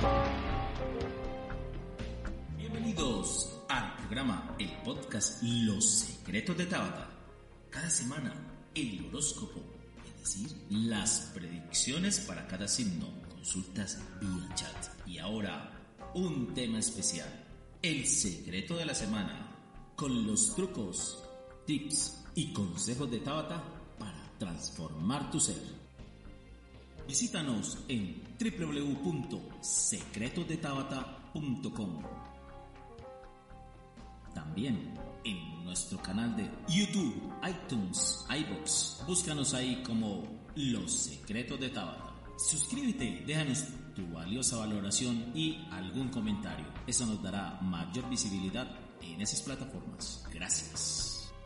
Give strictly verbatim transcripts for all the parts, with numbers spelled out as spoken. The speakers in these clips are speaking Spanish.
Bienvenidos al programa, el podcast Los Secretos de Tabata. Cada semana, el horóscopo, es decir, las predicciones para cada signo, consultas vía chat. Y ahora, un tema especial, el secreto de la semana, con los trucos, tips y consejos de Tabata para transformar tu ser. Visítanos en doble u doble u doble u punto secretos de tabata punto com. También en nuestro canal de YouTube, iTunes, iVoox. Búscanos ahí como Los Secretos de Tabata. Suscríbete, déjanos tu valiosa valoración y algún comentario. Eso nos dará mayor visibilidad en esas plataformas. Gracias.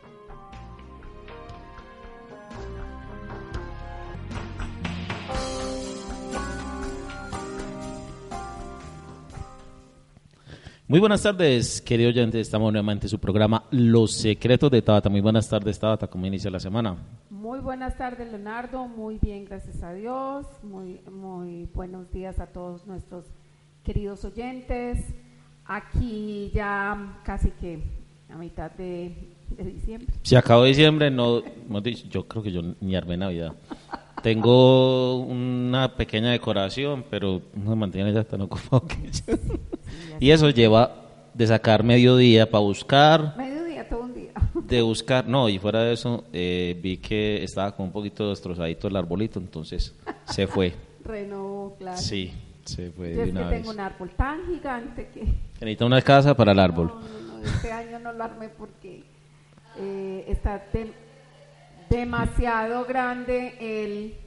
Muy buenas tardes, querido oyente. Estamos nuevamente en su programa Los Secretos de Tabata. Muy buenas tardes, Tabata. ¿Cómo inicia la semana? Muy buenas tardes, Leonardo. Muy bien, gracias a Dios. Muy, muy buenos días a todos nuestros queridos oyentes. Aquí ya casi que a mitad de, de diciembre. Se acabó diciembre, no, hemos dicho, yo creo que yo ni armé Navidad. Tengo una pequeña decoración, pero no me mantiene ya tan ocupado que yo. Y eso lleva de sacar mediodía para buscar. Mediodía, todo un día. De buscar, no, y fuera de eso, eh, vi que estaba con un poquito destrozadito el arbolito, entonces se fue. Renovó, claro. Sí, se fue yo de es una que vez. tengo un árbol tan gigante que... Necesita una casa para el árbol. No, no, no, este año no lo armé porque eh, está de, demasiado grande el...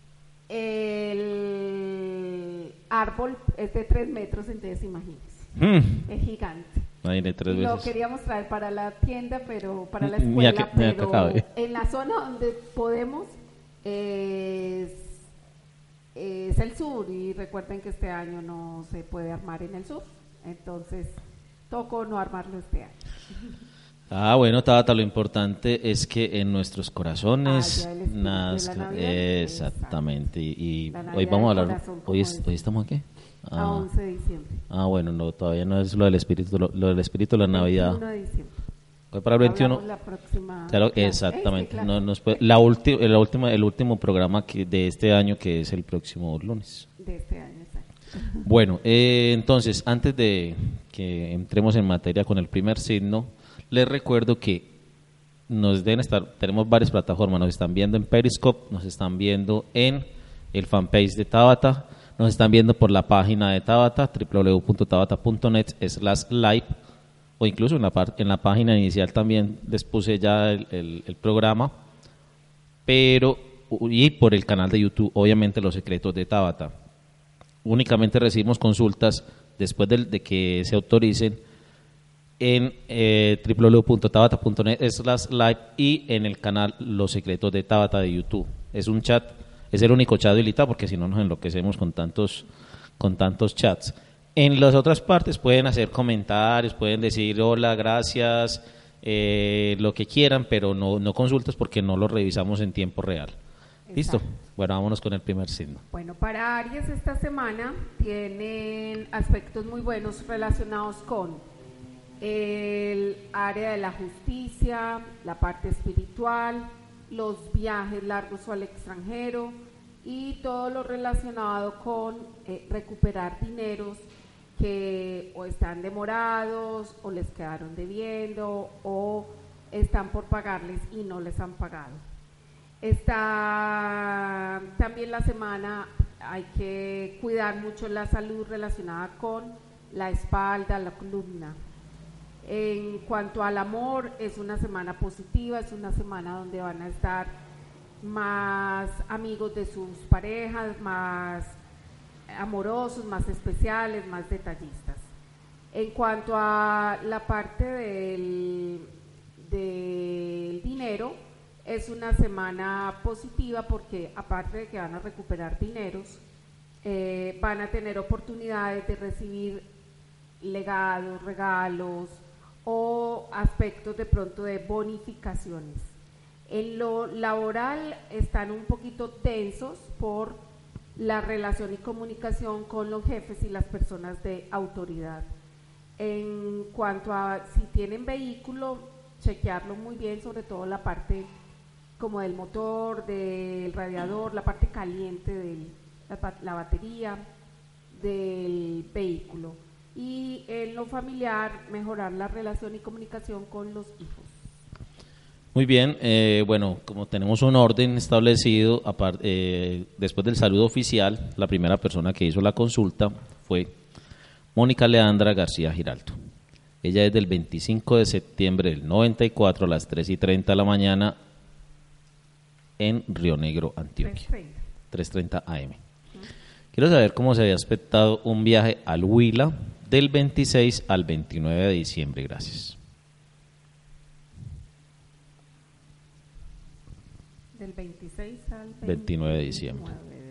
El árbol es de tres metros, entonces imagínense, mm. es gigante. Ahí tres y lo veces. queríamos traer para la tienda, pero para la Mira escuela, que, mira pero que en la zona donde podemos es, es el sur, y recuerden que este año no se puede armar en el sur, entonces tocó no armarlo este año. Ah, bueno, Tabata, lo importante es que en nuestros corazones ah, nazca, exactamente, y, y hoy vamos a hablar, corazón, hoy, es, hoy estamos aquí, ah, a once de diciembre. Ah, bueno, no, todavía no es lo del espíritu, lo, lo del espíritu de la Navidad. veintiuno de diciembre. Hoy para el veintiuno. La próxima claro, clase. exactamente. Este, no, nos puede, la ulti, la última, el último programa que de este año, que es el próximo lunes. De este año, exacto. Bueno, eh, entonces, antes de que entremos en materia con el primer signo, les recuerdo que nos deben estar, tenemos varias plataformas, nos están viendo en Periscope, nos están viendo en el fanpage de Tabata, nos están viendo por la página de Tabata, doble u doble u doble u punto tabata punto net slash live, o incluso en la, part, en la página inicial también les puse ya el, el, el programa, pero y por el canal de YouTube, obviamente Los Secretos de Tabata. Únicamente recibimos consultas después de, de que se autoricen en eh, doble u doble u doble u punto tabata punto net slash live y en el canal Los Secretos de Tabata de YouTube. Es un chat, es el único chat habilitado porque si no nos enloquecemos con tantos, con tantos chats. En las otras partes pueden hacer comentarios, pueden decir hola, gracias, eh, lo que quieran, pero no, no consultas porque no lo revisamos en tiempo real. ¿Listo? Exacto. Bueno, vámonos con el primer signo. Bueno, para Aries esta semana tienen aspectos muy buenos relacionados con el área de la justicia, la parte espiritual, los viajes largos o al extranjero y todo lo relacionado con eh, recuperar dineros que o están demorados o les quedaron debiendo o están por pagarles y no les han pagado. Está también la semana, hay que cuidar mucho la salud relacionada con la espalda, la columna. En cuanto al amor, es una semana positiva, es una semana donde van a estar más amigos de sus parejas, más amorosos, más especiales, más detallistas. En cuanto a la parte del, del dinero, es una semana positiva porque aparte de que van a recuperar dineros, eh, van a tener oportunidades de recibir legados, regalos o aspectos de pronto de bonificaciones. En lo laboral están un poquito tensos por la relación y comunicación con los jefes y las personas de autoridad. En cuanto a si tienen vehículo, chequearlo muy bien, sobre todo la parte como del motor, del radiador, la parte caliente de la, la batería del vehículo. Y en lo familiar, mejorar la relación y comunicación con los hijos. Muy bien, eh, bueno, como tenemos un orden establecido, apart, eh, después del saludo oficial, la primera persona que hizo la consulta fue Mónica Leandra García Giraldo. Ella es del veinticinco de septiembre del noventa y cuatro a las tres y treinta de la mañana en Río Negro, Antioquia. tres treinta a eme. Uh-huh. Quiero saber cómo se había expectado un viaje al Huila del veintiséis al veintinueve de diciembre. Gracias. Del veintiséis al veintinueve de diciembre.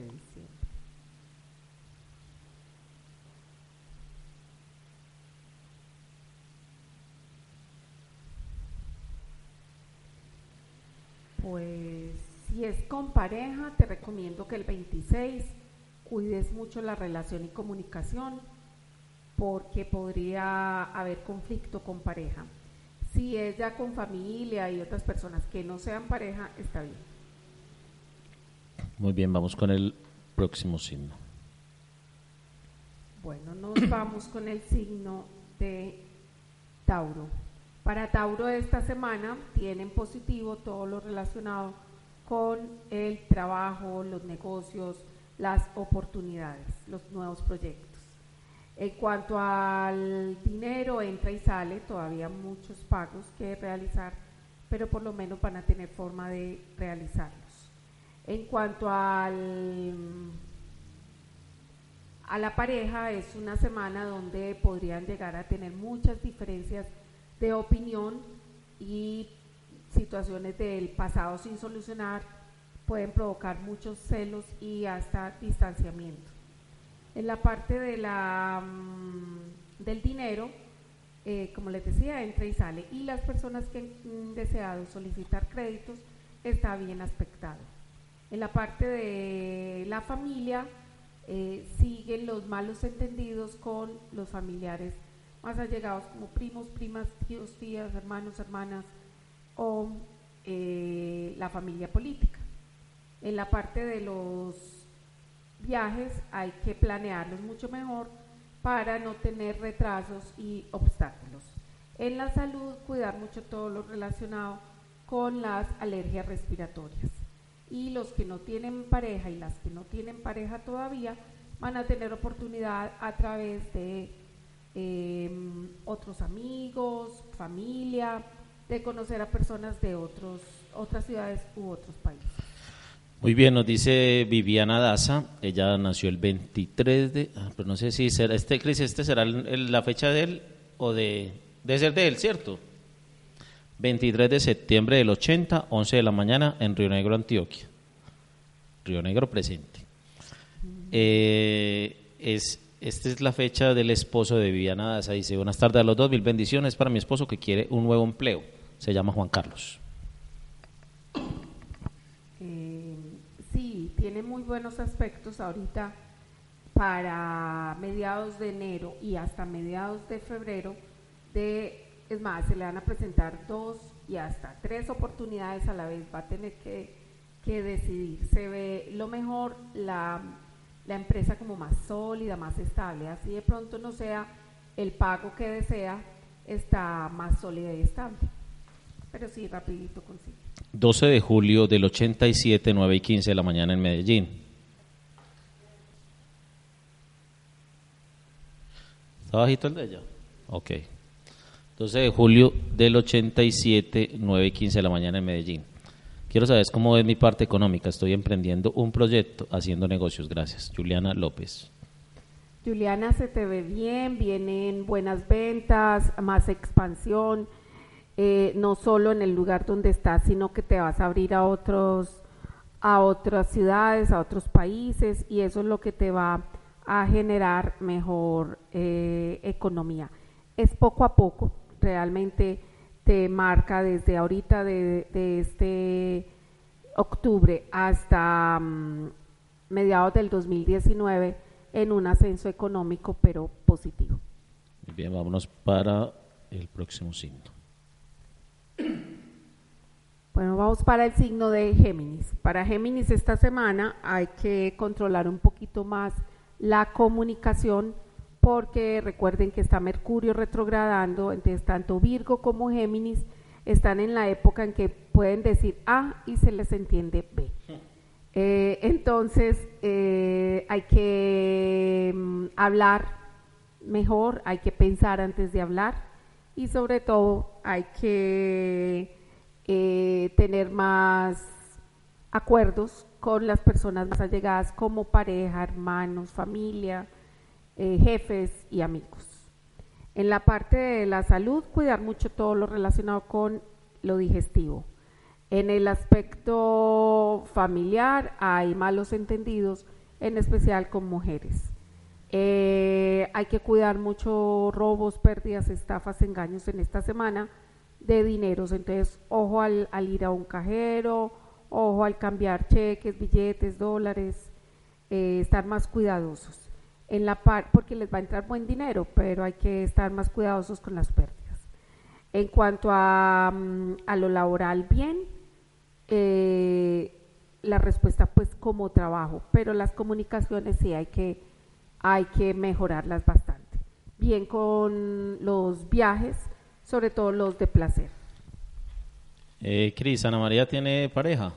Pues si es con pareja, te recomiendo que el veintiséis cuides mucho la relación y comunicación, porque podría haber conflicto con pareja. Si es ya con familia y otras personas que no sean pareja, está bien. Muy bien, vamos con el próximo signo. Bueno, nos vamos con el signo de Tauro. Para Tauro esta semana tienen positivo todo lo relacionado con el trabajo, los negocios, las oportunidades, los nuevos proyectos. En cuanto al dinero, entra y sale, todavía muchos pagos que realizar, pero por lo menos van a tener forma de realizarlos. En cuanto al, a la pareja, es una semana donde podrían llegar a tener muchas diferencias de opinión y situaciones del pasado sin solucionar pueden provocar muchos celos y hasta distanciamiento. En la parte de la, del dinero, eh, como les decía, entra y sale, y las personas que han deseado solicitar créditos está bien aspectado. En la parte de la familia, eh, siguen los malos entendidos con los familiares más allegados como primos, primas, tíos, tías, hermanos, hermanas o eh, la familia política. En la parte de los viajes hay que planearlos mucho mejor para no tener retrasos y obstáculos. En la salud, cuidar mucho todo lo relacionado con las alergias respiratorias. Y los que no tienen pareja y las que no tienen pareja todavía van a tener oportunidad a través de eh, otros amigos, familia, de conocer a personas de otros, otras ciudades u otros países. Muy bien, nos dice Viviana Daza, ella nació el veintitrés de, ah, pero no sé si será este, Cris, este será el, el, la fecha de él o de, debe ser de él, ¿cierto? veintitrés de septiembre del ochenta, once de la mañana en Río Negro, Antioquia. Río Negro presente. Eh, es, esta es la fecha del esposo de Viviana Daza, dice, buenas tardes a los dos, mil bendiciones para mi esposo que quiere un nuevo empleo, se llama Juan Carlos. Eh, sí, tiene muy buenos aspectos ahorita para mediados de enero y hasta mediados de febrero de... Es más, se le van a presentar dos y hasta tres oportunidades a la vez, va a tener que, que decidir. Se ve lo mejor la, la empresa como más sólida, más estable, así de pronto no sea el pago que desea, está más sólida y estable. Pero sí, rapidito consigue. doce de julio del ochenta y siete, nueve y quince de la mañana en Medellín. ¿Está bajito el de ella? Ok. doce de julio del ochenta y siete, nueve y quince de la mañana en Medellín. Quiero saber cómo es mi parte económica. Estoy emprendiendo un proyecto, haciendo negocios. Gracias. Juliana López. Juliana, se te ve bien, vienen buenas ventas, más expansión, eh, no solo en el lugar donde estás, sino que te vas a abrir a otros, a otras ciudades, a otros países, y eso es lo que te va a generar mejor eh, economía. Es poco a poco. Realmente te marca desde ahorita de, de este octubre hasta um, mediados del dos mil diecinueve en un ascenso económico, pero positivo. Bien, vámonos para el próximo signo. Bueno, vamos para el signo de Géminis. Para Géminis esta semana hay que controlar un poquito más la comunicación, porque recuerden que está Mercurio retrogradando, entonces tanto Virgo como Géminis están en la época en que pueden decir A y se les entiende B. Eh, entonces eh, hay que um, hablar mejor, hay que pensar antes de hablar y sobre todo hay que eh, tener más acuerdos con las personas más allegadas como pareja, hermanos, familia, eh, jefes y amigos. En la parte de la salud, cuidar mucho todo lo relacionado con lo digestivo. En el aspecto familiar hay malos entendidos, en especial con mujeres. Eh, hay que cuidar mucho robos, pérdidas, estafas, engaños en esta semana de dineros. Entonces, ojo al, al ir a un cajero, ojo al cambiar cheques, billetes, dólares, eh, estar más cuidadosos. En la par, porque les va a entrar buen dinero, pero hay que estar más cuidadosos con las pérdidas. En cuanto a, a lo laboral, bien, eh, la respuesta pues como trabajo, pero las comunicaciones sí hay que, hay que mejorarlas bastante. Bien con los viajes, sobre todo los de placer. Eh, Cris, ¿Ana María tiene pareja?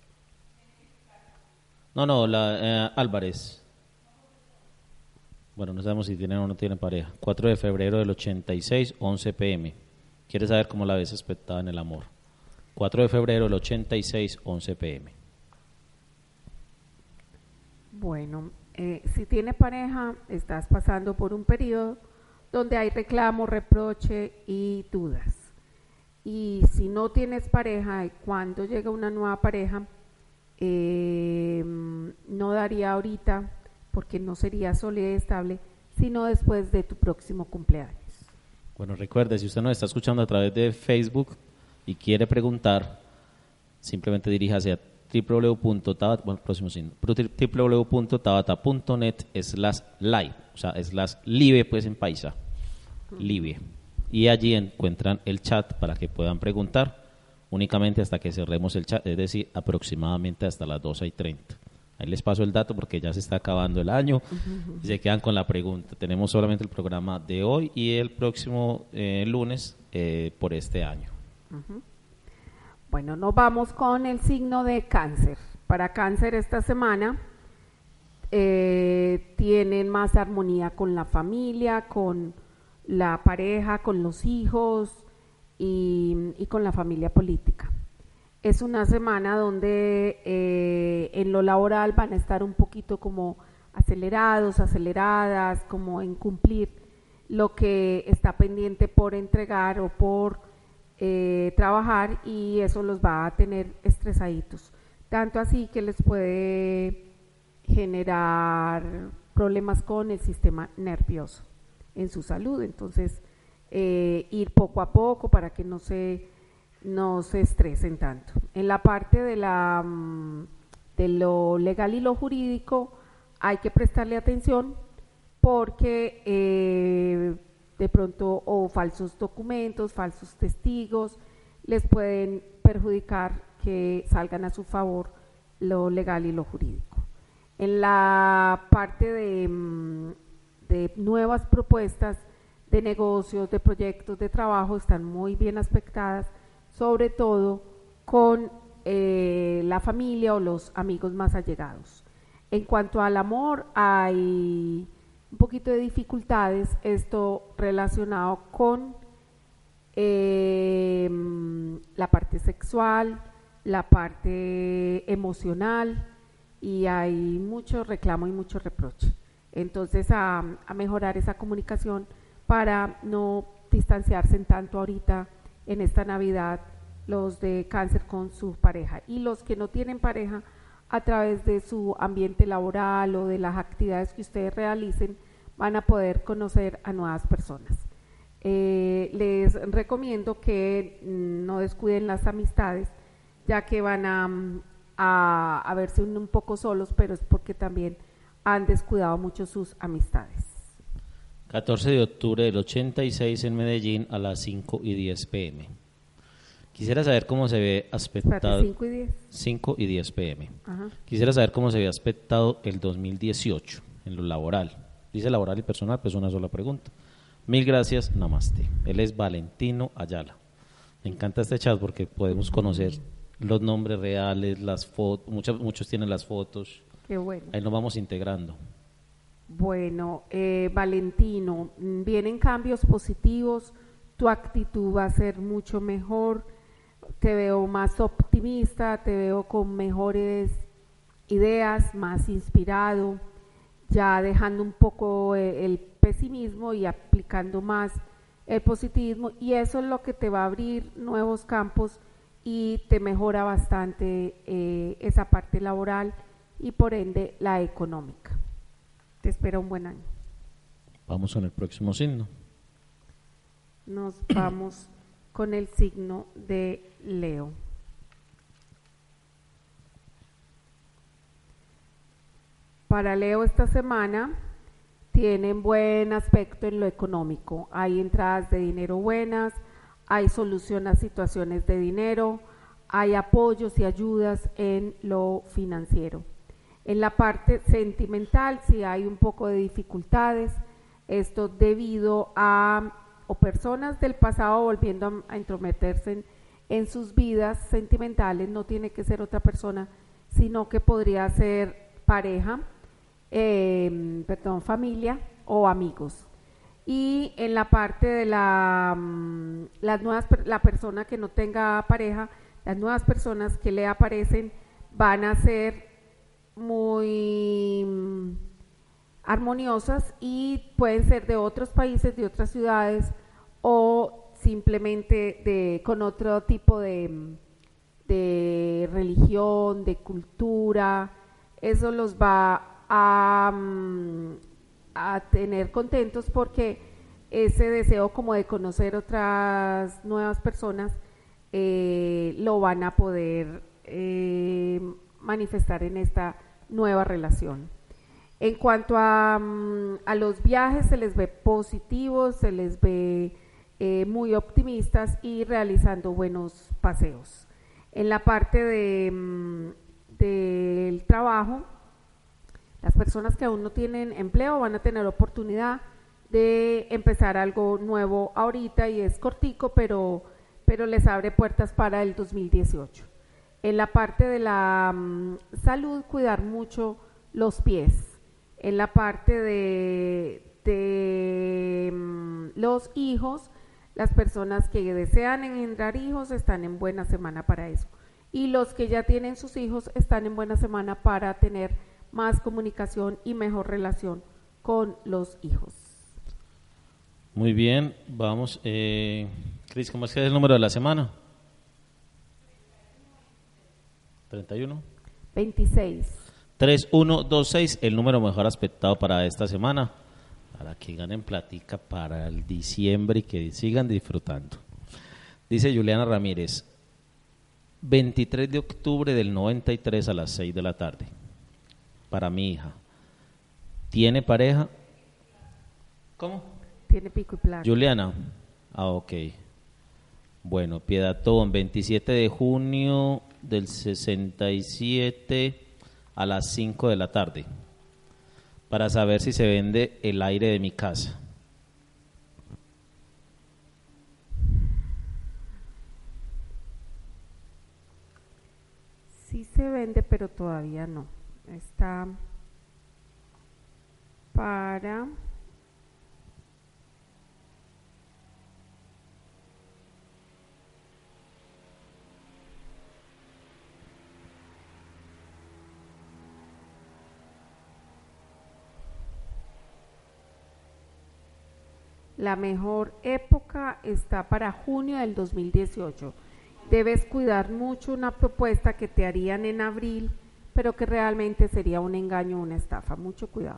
No, no, la eh, Álvarez. Bueno, no sabemos si tiene o no tiene pareja. cuatro de febrero del ochenta y seis, once pe eme. ¿Quieres saber cómo la ves expectada en el amor? cuatro de febrero del ochenta y seis, once pe eme. Bueno, eh, si tiene pareja, estás pasando por un periodo donde hay reclamo, reproche y dudas. Y si no tienes pareja, cuando llega una nueva pareja, eh, no daría ahorita, porque no sería sólida y estable, sino después de tu próximo cumpleaños. Bueno, recuerde, si usted nos está escuchando a través de Facebook y quiere preguntar, simplemente diríjase a www punto tabata, bueno, próximo signo, www punto tabata punto net slash live, o sea, slash live pues en paisa, uh-huh. live. Y allí encuentran el chat para que puedan preguntar únicamente hasta que cerremos el chat, es decir, aproximadamente hasta las doce y treinta. Ahí les paso el dato porque ya se está acabando el año uh-huh. y se quedan con la pregunta. Tenemos solamente el programa de hoy y el próximo eh, lunes eh, por este año. Uh-huh. Bueno, nos vamos con el signo de Cáncer. Para Cáncer esta semana eh, tienen más armonía con la familia, con la pareja, con los hijos y, y con la familia política. Es una semana donde eh, en lo laboral van a estar un poquito como acelerados, aceleradas, como en cumplir lo que está pendiente por entregar o por eh, trabajar, y eso los va a tener estresaditos. Tanto así que les puede generar problemas con el sistema nervioso en su salud. Entonces, eh, ir poco a poco para que no se... no se estresen tanto. En la parte de, la, de lo legal y lo jurídico hay que prestarle atención porque eh, de pronto o falsos documentos, falsos testigos les pueden perjudicar que salgan a su favor lo legal y lo jurídico. En la parte de, de nuevas propuestas de negocios, de proyectos, de trabajo están muy bien aspectadas, sobre todo con eh, la familia o los amigos más allegados. En cuanto al amor, hay un poquito de dificultades, esto relacionado con eh, la parte sexual, la parte emocional, y hay mucho reclamo y mucho reproche. Entonces, a, a mejorar esa comunicación para no distanciarse en tanto ahorita en esta Navidad, los de Cáncer con su pareja, y los que no tienen pareja, a través de su ambiente laboral o de las actividades que ustedes realicen, van a poder conocer a nuevas personas. Eh, les recomiendo que no descuiden las amistades, ya que van a a, a verse un, un poco solos, pero es porque también han descuidado mucho sus amistades. catorce de octubre del ochenta y seis en Medellín a las cinco y diez pm. Quisiera saber cómo se ve aspectado. cinco y diez. cinco y diez pm. Ajá. Quisiera saber cómo se ve aspectado el dos mil dieciocho en lo laboral. Dice laboral y personal, pues una sola pregunta. Mil gracias, namaste. Él es Valentino Ayala. Me encanta este chat porque podemos conocer los nombres reales, las fotos, muchos, muchos tienen las fotos. Qué bueno. Ahí nos vamos integrando. Bueno, eh, Valentino, vienen cambios positivos, tu actitud va a ser mucho mejor, te veo más optimista, te veo con mejores ideas, más inspirado, ya dejando un poco el pesimismo y aplicando más el positivismo, y eso es lo que te va a abrir nuevos campos y te mejora bastante eh, esa parte laboral y por ende la económica. Te espera un buen año. Vamos con el próximo signo. Nos vamos con el signo de Leo. Para Leo esta semana tienen buen aspecto en lo económico. Hay entradas de dinero buenas, hay solución a situaciones de dinero, hay apoyos y ayudas en lo financiero. En la parte sentimental sí hay un poco de dificultades, esto debido a o personas del pasado volviendo a, a entrometerse en, en sus vidas sentimentales. No tiene que ser otra persona, sino que podría ser pareja, eh, perdón, familia o amigos. Y en la parte de la, las nuevas, la persona que no tenga pareja, las nuevas personas que le aparecen van a ser muy armoniosas y pueden ser de otros países, de otras ciudades o simplemente de con otro tipo de, de religión, de cultura. Eso los va a, a tener contentos porque ese deseo como de conocer otras nuevas personas eh, lo van a poder eh, manifestar en esta nueva relación. En cuanto a, a los viajes, se les ve positivos, se les ve eh, muy optimistas y realizando buenos paseos. En la parte de, del trabajo, las personas que aún no tienen empleo van a tener oportunidad de empezar algo nuevo ahorita y es cortico, pero, pero les abre puertas para el dos mil dieciocho. En la parte de la um, salud, cuidar mucho los pies. En la parte de, de um, los hijos, las personas que desean engendrar hijos están en buena semana para eso. Y los que ya tienen sus hijos están en buena semana para tener más comunicación y mejor relación con los hijos. Muy bien, vamos. Eh, Cris, ¿cómo es que es el número de la semana? treinta y uno. veintiséis. tres uno dos seis, el número mejor aspectado para esta semana, para que ganen platica para el diciembre y que sigan disfrutando. Dice Juliana Ramírez, veintitrés de octubre del noventa y tres a las seis de la tarde, para mi hija. ¿Tiene pareja? ¿Cómo? Tiene pico y placa. Juliana, ah, ok. Bueno, Piedatón, veintisiete de junio del sesenta y siete a las cinco de la tarde, para saber si se vende el aire de mi casa. Sí se vende, pero todavía no. Está para... La mejor época está para junio del dos mil dieciocho. Debes cuidar mucho una propuesta que te harían en abril, pero que realmente sería un engaño o una estafa. Mucho cuidado.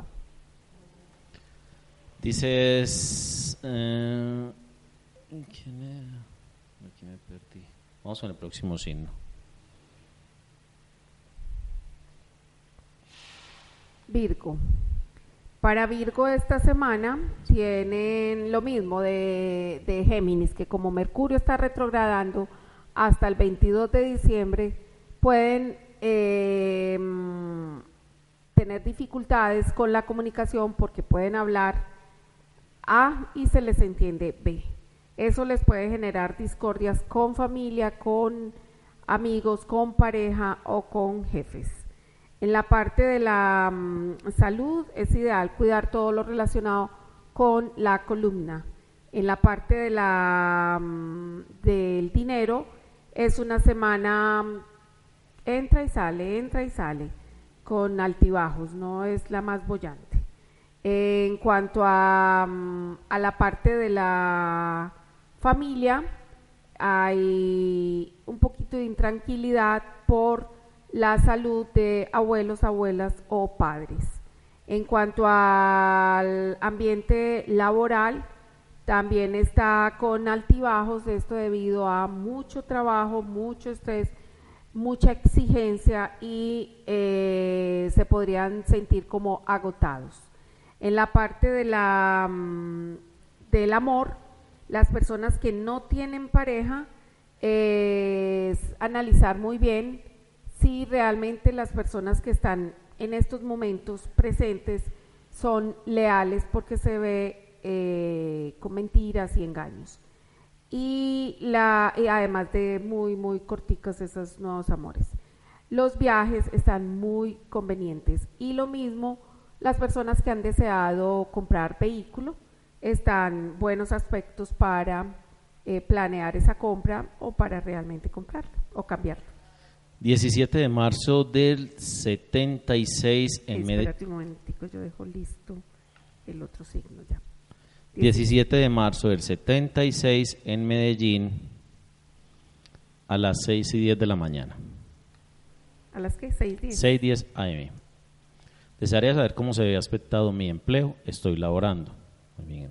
Dices... Eh, ¿quién era? Aquí me perdí. Vamos con el próximo signo. Virgo. Para Virgo esta semana tienen lo mismo de, de Géminis, que como Mercurio está retrogradando hasta el veintidós de diciembre, pueden eh, tener dificultades con la comunicación porque pueden hablar A y se les entiende B. Eso les puede generar discordias con familia, con amigos, con pareja o con jefes. En la parte de la um, salud es ideal cuidar todo lo relacionado con la columna. En la parte de la, um, del dinero es una semana um, entra y sale, entra y sale, con altibajos, no es la más bollante. En cuanto a, um, a la parte de la familia, hay un poquito de intranquilidad por la salud de abuelos, abuelas o padres. En cuanto al ambiente laboral, también está con altibajos, esto debido a mucho trabajo, mucho estrés, mucha exigencia y eh, se podrían sentir como agotados. En la parte de la, del amor, las personas que no tienen pareja, eh, es analizar muy bien si realmente las personas que están en estos momentos presentes son leales, porque se ve eh, con mentiras y engaños. Y, la, y además de muy, muy corticos esos nuevos amores. Los viajes están muy convenientes y lo mismo las personas que han deseado comprar vehículo, están buenos aspectos para eh, planear esa compra o para realmente comprarlo o cambiarlo. diecisiete de marzo del setenta y seis en Medellín. Espérate un momentico, yo dejo listo el otro signo ya. diecisiete de marzo del setenta y seis en Medellín a las seis y diez de la mañana. ¿A las qué? seis y diez. seis y diez a eme. Desearía saber cómo se ve aspectado mi empleo. Estoy laborando. Muy bien.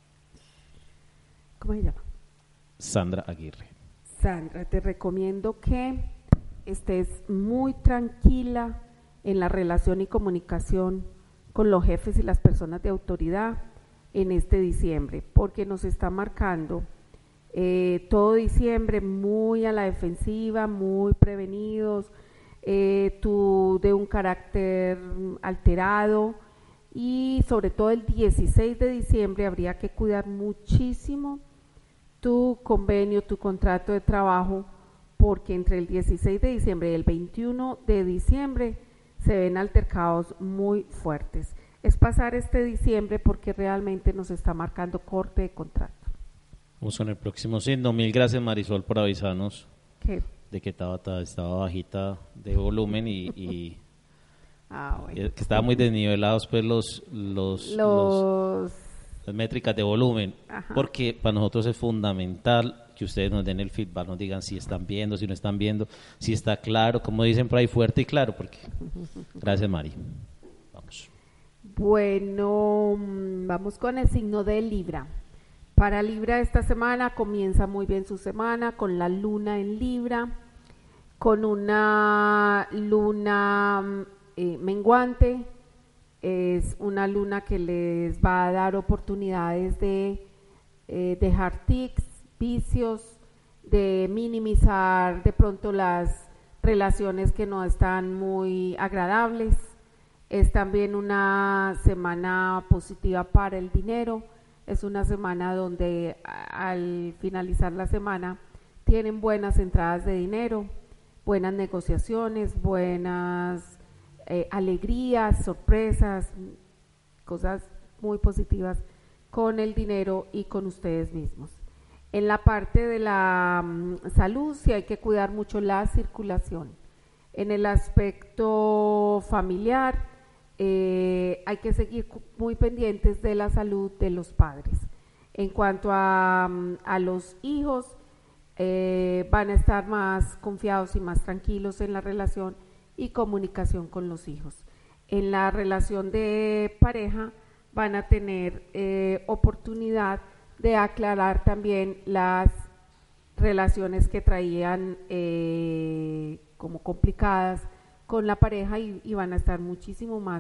¿Cómo se llama? Sandra Aguirre. Sandra, te recomiendo que estés muy tranquila en la relación y comunicación con los jefes y las personas de autoridad en este diciembre, porque nos está marcando eh, todo diciembre muy a la defensiva, muy prevenidos, eh, tú de un carácter alterado, y sobre todo el dieciséis de diciembre habría que cuidar muchísimo tu convenio, tu contrato de trabajo, porque entre el dieciséis de diciembre y el veintiuno de diciembre se ven altercados muy fuertes. Es pasar este diciembre porque realmente nos está marcando corte de contrato. Vamos con el próximo signo. Mil gracias, Marisol, por avisarnos ¿Qué? de que Tabata estaba bajita de volumen y, y ah, bueno. que estaba muy desnivelados pues los, los, los... los las métricas de volumen. Ajá. Porque para nosotros es fundamental que ustedes nos den el feedback, nos digan si están viendo, si no están viendo, si está claro, como dicen por ahí, fuerte y claro, porque gracias, Mari. Vamos. Bueno, vamos con el signo de Libra. Para Libra esta semana comienza muy bien su semana con la luna en Libra, con una luna eh, menguante. Es una luna que les va a dar oportunidades de eh, dejar tics, vicios, de minimizar de pronto las relaciones que no están muy agradables. Es también una semana positiva para el dinero. Es una semana donde al finalizar la semana tienen buenas entradas de dinero, buenas negociaciones, buenas eh, alegrías, sorpresas, cosas muy positivas con el dinero y con ustedes mismos. En la parte de la um, salud sí hay que cuidar mucho la circulación. En el aspecto familiar, Eh, hay que seguir muy pendientes de la salud de los padres. En cuanto a, a los hijos, eh, van a estar más confiados y más tranquilos en la relación y comunicación con los hijos. En la relación de pareja van a tener eh, oportunidad de aclarar también las relaciones que traían eh, como complicadas con la pareja y, y van a estar muchísimo más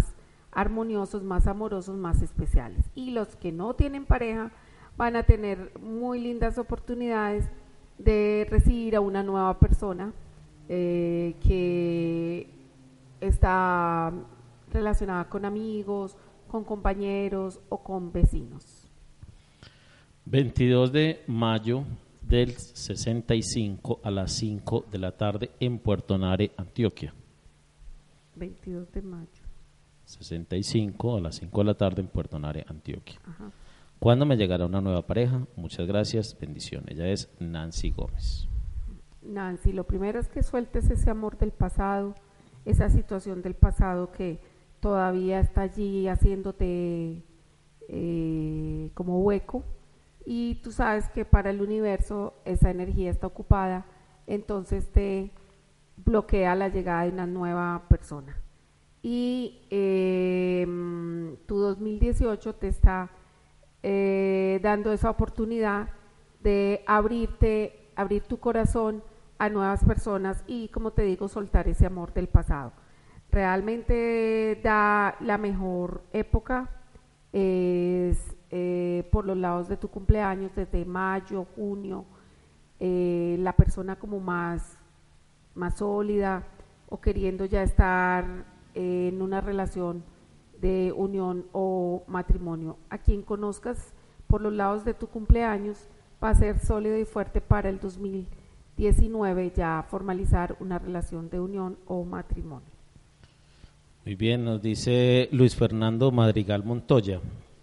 armoniosos, más amorosos, más especiales. Y los que no tienen pareja van a tener muy lindas oportunidades de recibir a una nueva persona eh, que está relacionada con amigos, con compañeros o con vecinos. veintidós de mayo del sesenta y cinco a las cinco de la tarde en Puerto Nare, Antioquia. veintidós de mayo. sesenta y cinco a las cinco de la tarde en Puerto Nare, Antioquia. Ajá. ¿Cuándo me llegará una nueva pareja? Muchas gracias, bendiciones. Ella es Nancy Gómez. Nancy, lo primero es que sueltes ese amor del pasado, esa situación del pasado que todavía está allí haciéndote eh, como hueco, y tú sabes que para el universo esa energía está ocupada, entonces te bloquea la llegada de una nueva persona. Y eh, tu dos mil dieciocho te está eh, dando esa oportunidad de abrirte, abrir tu corazón a nuevas personas y, como te digo, soltar ese amor del pasado. Realmente da la mejor época, es eh, por los lados de tu cumpleaños, desde mayo, junio, eh, la persona como más, más sólida o queriendo ya estar en una relación de unión o matrimonio. A quien conozcas por los lados de tu cumpleaños va a ser sólido y fuerte para el dos mil diecinueve ya formalizar una relación de unión o matrimonio. Muy bien, nos dice Luis Fernando Madrigal Montoya.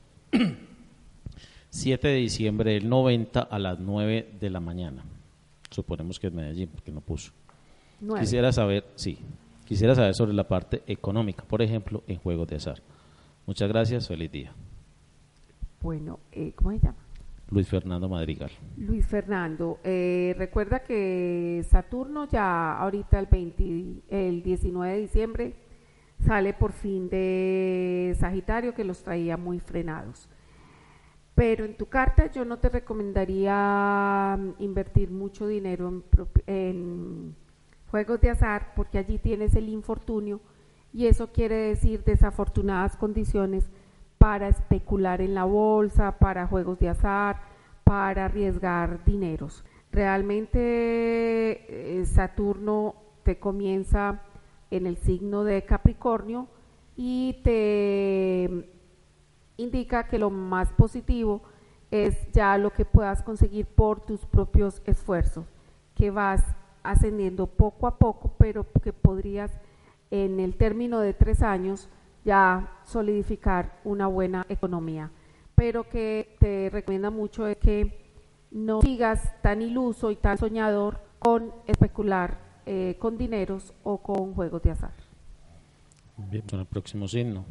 siete de diciembre del noventa a las nueve de la mañana. Suponemos que es Medellín, porque no puso. nueve. Quisiera saber, sí, quisiera saber sobre la parte económica, por ejemplo, en juegos de azar. Muchas gracias, feliz día. Bueno, eh, ¿cómo se llama? Luis Fernando Madrigal. Luis Fernando, eh, recuerda que Saturno ya ahorita el, veinte, el diecinueve de diciembre sale por fin de Sagitario, que los traía muy frenados. Pero en tu carta yo no te recomendaría invertir mucho dinero en, en juegos de azar, porque allí tienes el infortunio y eso quiere decir desafortunadas condiciones para especular en la bolsa, para juegos de azar, para arriesgar dineros. Realmente eh, Saturno te comienza en el signo de Capricornio y te indica que lo más positivo es ya lo que puedas conseguir por tus propios esfuerzos, que vas ascendiendo poco a poco, pero que podrías en el término de tres años ya solidificar una buena economía, pero que te recomienda mucho es que no sigas tan iluso y tan soñador con especular eh, con dineros o con juegos de azar. Bien, con el próximo signo.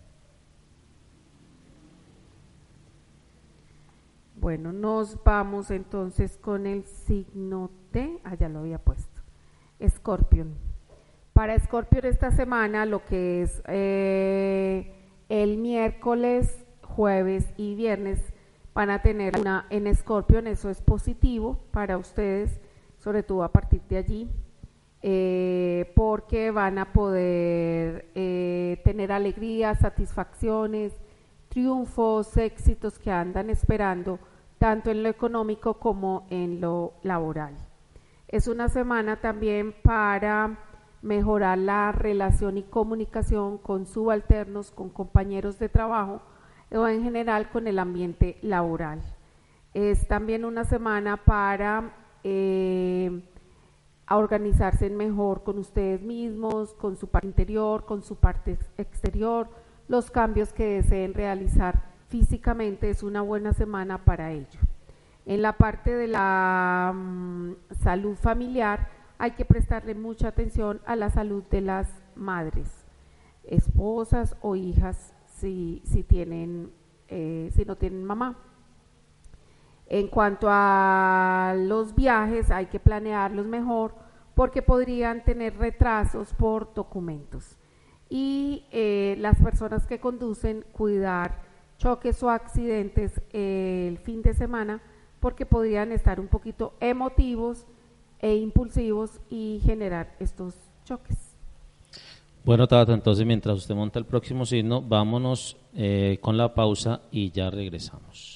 Bueno, nos vamos entonces con el signo de, ah, ya lo había puesto, Escorpión. Para Escorpión esta semana, lo que es eh, el miércoles, jueves y viernes, van a tener una en Escorpión, eso es positivo para ustedes, sobre todo a partir de allí, eh, porque van a poder eh, tener alegrías, satisfacciones, triunfos, éxitos que andan esperando, tanto en lo económico como en lo laboral. Es una semana también para mejorar la relación y comunicación con subalternos, con compañeros de trabajo o en general con el ambiente laboral. Es también una semana para eh, organizarse mejor con ustedes mismos, con su parte interior, con su parte exterior, los cambios que deseen realizar físicamente. Es una buena semana para ello. En la parte de la um, salud familiar, hay que prestarle mucha atención a la salud de las madres, esposas o hijas, si, si, tienen, eh, si no tienen mamá. En cuanto a los viajes, hay que planearlos mejor porque podrían tener retrasos por documentos. Y eh, las personas que conducen, cuidar choques o accidentes eh, el fin de semana porque podrían estar un poquito emotivos e impulsivos y generar estos choques. Bueno, Tabata, entonces mientras usted monta el próximo signo, vámonos eh, con la pausa y ya regresamos.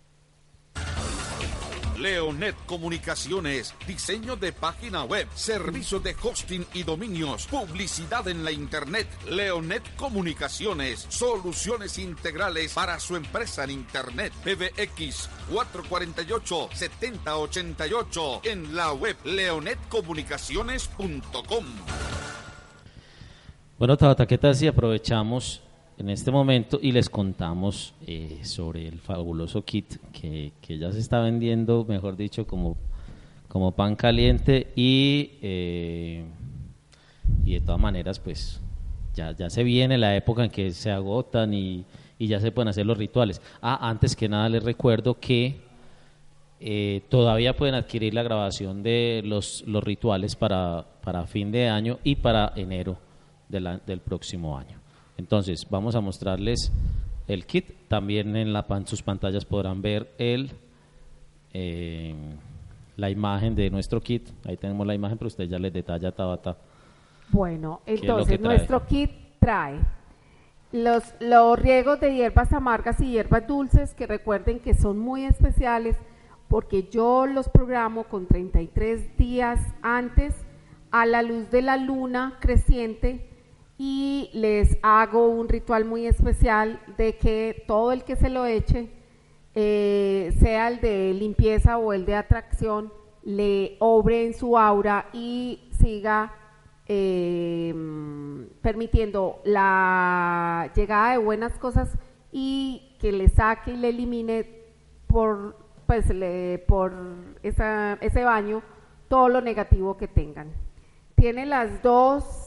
Leonet Comunicaciones, diseño de página web, servicio de hosting y dominios, publicidad en la internet. Leonet Comunicaciones, soluciones integrales para su empresa en internet. P B X cuatro cuatro ocho, siete cero ocho ocho, en la web leonet comunicaciones punto com. Bueno, Tabata, ¿qué tal si aprovechamos en este momento y les contamos eh, sobre el fabuloso kit que, que ya se está vendiendo, mejor dicho, como, como pan caliente y, eh, y de todas maneras, pues ya, ya se viene la época en que se agotan y, y ya se pueden hacer los rituales. Ah, antes que nada les recuerdo que eh, todavía pueden adquirir la grabación de los, los rituales para, para fin de año y para enero de la, del próximo año. Entonces vamos a mostrarles el kit. También en la pan, sus pantallas podrán ver el eh, la imagen de nuestro kit. Ahí tenemos la imagen, pero usted ya les detalla, Tabata. Bueno, ¿Qué es lo entonces que trae? nuestro kit trae los, los riegos de hierbas amargas y hierbas dulces, que recuerden que son muy especiales porque yo los programo con treinta y tres días antes a la luz de la luna creciente, y les hago un ritual muy especial de que todo el que se lo eche, eh, sea el de limpieza o el de atracción, le obre en su aura y siga eh, permitiendo la llegada de buenas cosas, y que le saque y le elimine por, pues, le, por esa, ese baño todo lo negativo que tengan. Tiene las dos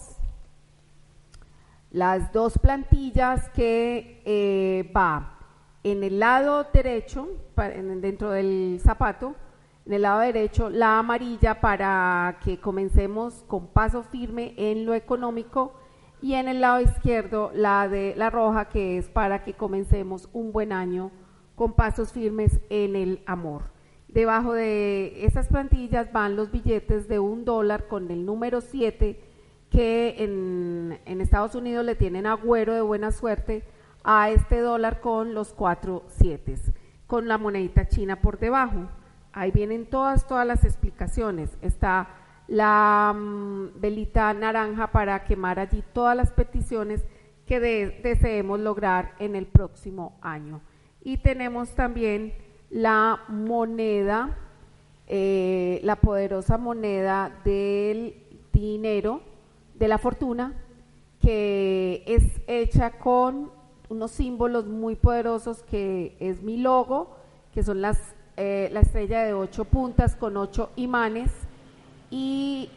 las dos plantillas que eh, va en el lado derecho, para, en, dentro del zapato, en el lado derecho la amarilla para que comencemos con paso firme en lo económico, y en el lado izquierdo la de la roja, que es para que comencemos un buen año con pasos firmes en el amor. Debajo de esas plantillas van los billetes de un dólar con el número siete, que en, en Estados Unidos le tienen agüero de buena suerte a este dólar con los cuatro siete, con la monedita china por debajo. Ahí vienen todas, todas las explicaciones. Está la um, velita naranja para quemar allí todas las peticiones que de, deseemos lograr en el próximo año. Y tenemos también la moneda, eh, la poderosa moneda del dinero, de la fortuna, que es hecha con unos símbolos muy poderosos, que es mi logo, que son las eh, la estrella de ocho puntas con ocho imanes, y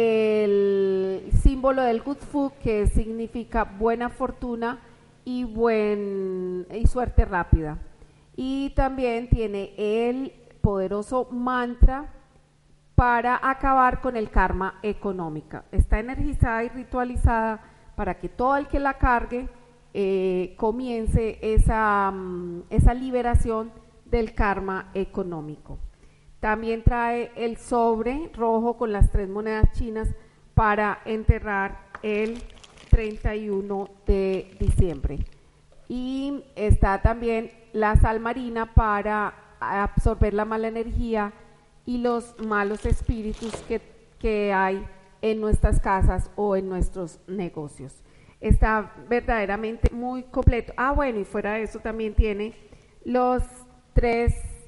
el símbolo del Good Food, que significa buena fortuna y buen y suerte rápida. Y también tiene el poderoso mantra para acabar con el karma económica. Está energizada y ritualizada para que todo el que la cargue eh, comience esa, um, esa liberación del karma económico. También trae el sobre rojo con las tres monedas chinas para enterrar el treinta y uno de diciembre. Y está también la sal marina para absorber la mala energía y los malos espíritus que, que hay en nuestras casas o en nuestros negocios. Está verdaderamente muy completo. Ah, bueno, y fuera de eso también tiene los tres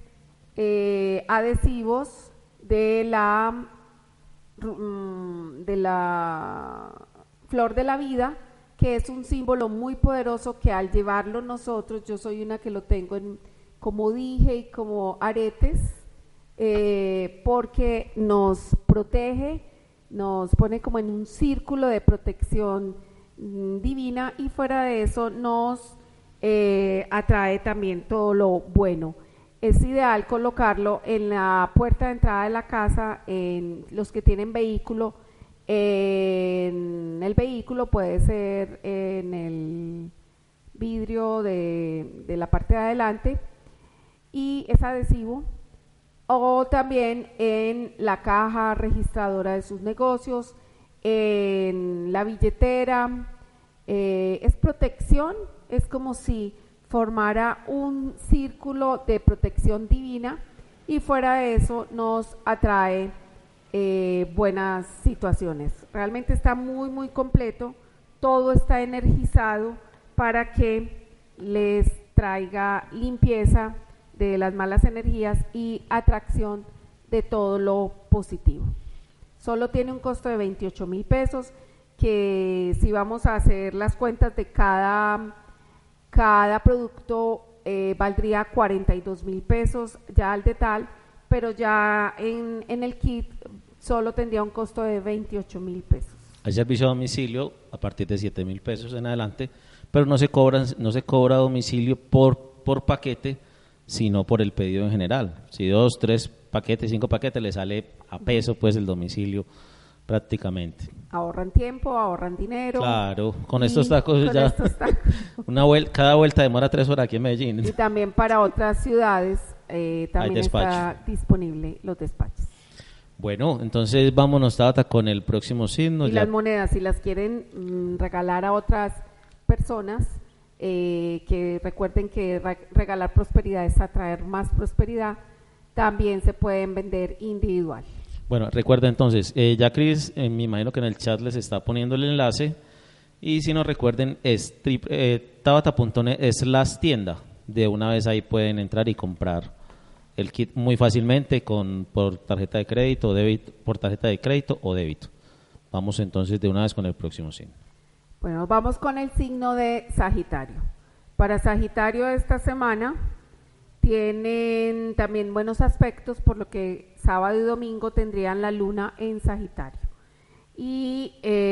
eh, adhesivos de la, de la flor de la vida, que es un símbolo muy poderoso que al llevarlo nosotros, yo soy una que lo tengo en, como dije, y como aretes, Eh, porque nos protege, nos pone como en un círculo de protección mm, divina, y fuera de eso nos eh, atrae también todo lo bueno. Es ideal colocarlo en la puerta de entrada de la casa, en los que tienen vehículo, en el vehículo, puede ser en el vidrio de, de la parte de adelante, y es adhesivo, o también en la caja registradora de sus negocios, en la billetera, eh, es protección, es como si formara un círculo de protección divina y fuera de eso nos atrae eh, buenas situaciones. Realmente está muy muy completo, todo está energizado para que les traiga limpieza de las malas energías y atracción de todo lo positivo. Solo tiene un costo de veintiocho mil pesos, que si vamos a hacer las cuentas de cada, cada producto eh, valdría cuarenta y dos mil pesos ya al detalle, pero ya en, en el kit solo tendría un costo de veintiocho mil pesos. Hay servicio a domicilio a partir de siete mil pesos en adelante, pero no se cobran, no se cobra domicilio por, por paquete, sino por el pedido en general. Si dos, tres paquetes, cinco paquetes, le sale a peso pues el domicilio prácticamente. Ahorran tiempo, ahorran dinero. Claro, con estos tacos con ya estos tacos. una vuel- cada vuelta demora tres horas aquí en Medellín. Y también para otras ciudades eh, también despacho. está disponible los despachos. Bueno, entonces vámonos, Tabata, con el próximo signo. Y Ya- las monedas, si las quieren mm, regalar a otras personas, eh, que recuerden que re- regalar prosperidad es atraer más prosperidad, también se pueden vender individual. Bueno, recuerda entonces, eh, ya Cris, eh, me imagino que en el chat les está poniendo el enlace, y si no recuerden, es tri- eh, tabata punto net es las tiendas. De una vez ahí pueden entrar y comprar el kit muy fácilmente con por tarjeta de crédito o débito, por tarjeta de crédito o débito. Vamos entonces de una vez con el próximo signo. Bueno, vamos con el signo de Sagitario. Para Sagitario esta semana tienen también buenos aspectos, por lo que sábado y domingo tendrían la luna en Sagitario. Y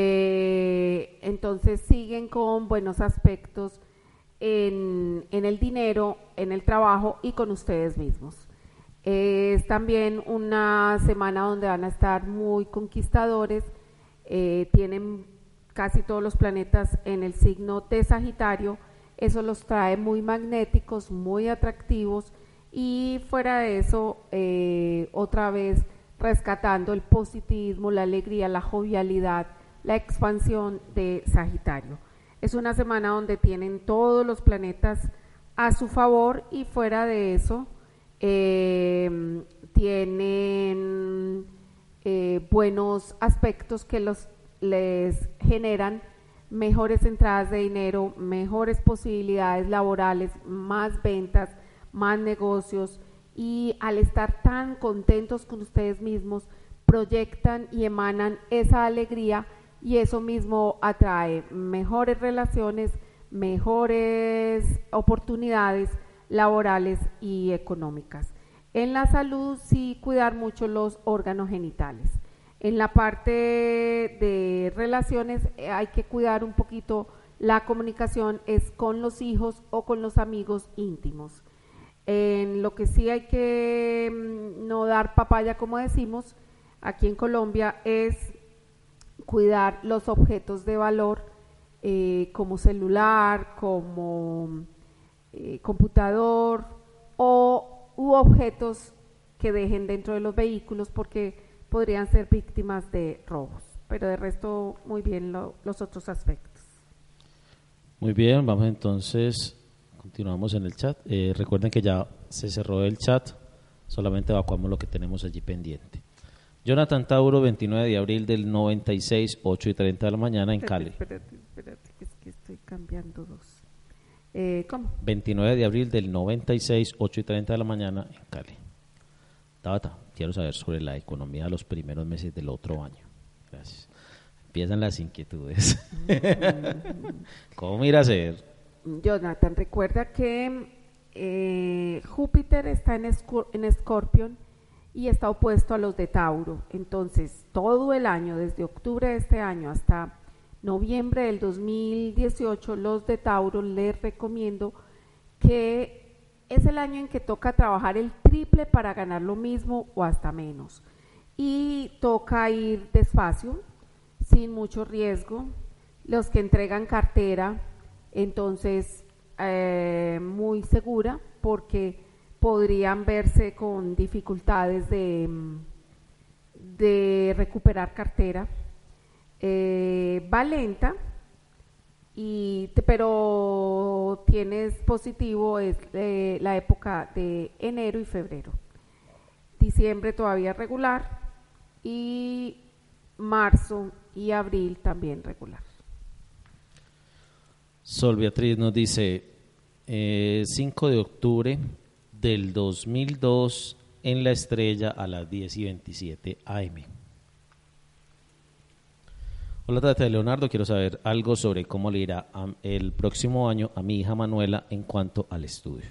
eh, entonces siguen con buenos aspectos en, en el dinero, en el trabajo y con ustedes mismos. Es también una semana donde van a estar muy conquistadores, eh, tienen casi todos los planetas en el signo de Sagitario, eso los trae muy magnéticos, muy atractivos, y fuera de eso, eh, otra vez rescatando el positivismo, la alegría, la jovialidad, la expansión de Sagitario. Es una semana donde tienen todos los planetas a su favor y fuera de eso, eh, tienen eh, buenos aspectos que los les generan mejores entradas de dinero, mejores posibilidades laborales, más ventas, más negocios, y al estar tan contentos con ustedes mismos, proyectan y emanan esa alegría, y eso mismo atrae mejores relaciones, mejores oportunidades laborales y económicas. En la salud, sí, cuidar mucho los órganos genitales. En la parte de relaciones eh, hay que cuidar un poquito la comunicación, es con los hijos o con los amigos íntimos. En lo que sí hay que mm, no dar papaya, como decimos aquí en Colombia, es cuidar los objetos de valor, eh, como celular, como eh, computador o u objetos que dejen dentro de los vehículos, porque podrían ser víctimas de robos, pero de resto muy bien lo, los otros aspectos. Muy bien, vamos entonces, continuamos en el chat. Eh, recuerden que ya se cerró el chat, solamente evacuamos lo que tenemos allí pendiente. Jonathan Tauro, veintinueve de abril del noventa y seis, ocho y treinta de la mañana en Cali. Espérate, espérate, que es que estoy cambiando dos. Eh, ¿Cómo? veintinueve de abril del noventa y seis, ocho y treinta de la mañana en Cali. Tabata, quiero saber sobre la economía de los primeros meses del otro año. Gracias. Empiezan las inquietudes. ¿Cómo mira a ser? Jonathan, recuerda que eh, Júpiter está en, Escor- en Escorpión y está opuesto a los de Tauro. Entonces, todo el año, desde octubre de este año hasta noviembre del dos mil dieciocho, los de Tauro les recomiendo que es el año en que toca trabajar el triple para ganar lo mismo o hasta menos. Y toca ir despacio, sin mucho riesgo. Los que entregan cartera, entonces eh, muy segura, porque podrían verse con dificultades de, de recuperar cartera. Eh, va lenta, y, pero tienes positivo es eh, la época de enero y febrero. Diciembre todavía regular y marzo y abril también regular. Sol Beatriz nos dice, eh, cinco de octubre del dos mil dos en La Estrella a las diez y veintisiete a eme. Hola Tata Leonardo, quiero saber algo sobre cómo le irá a, el próximo año a mi hija Manuela en cuanto al estudio.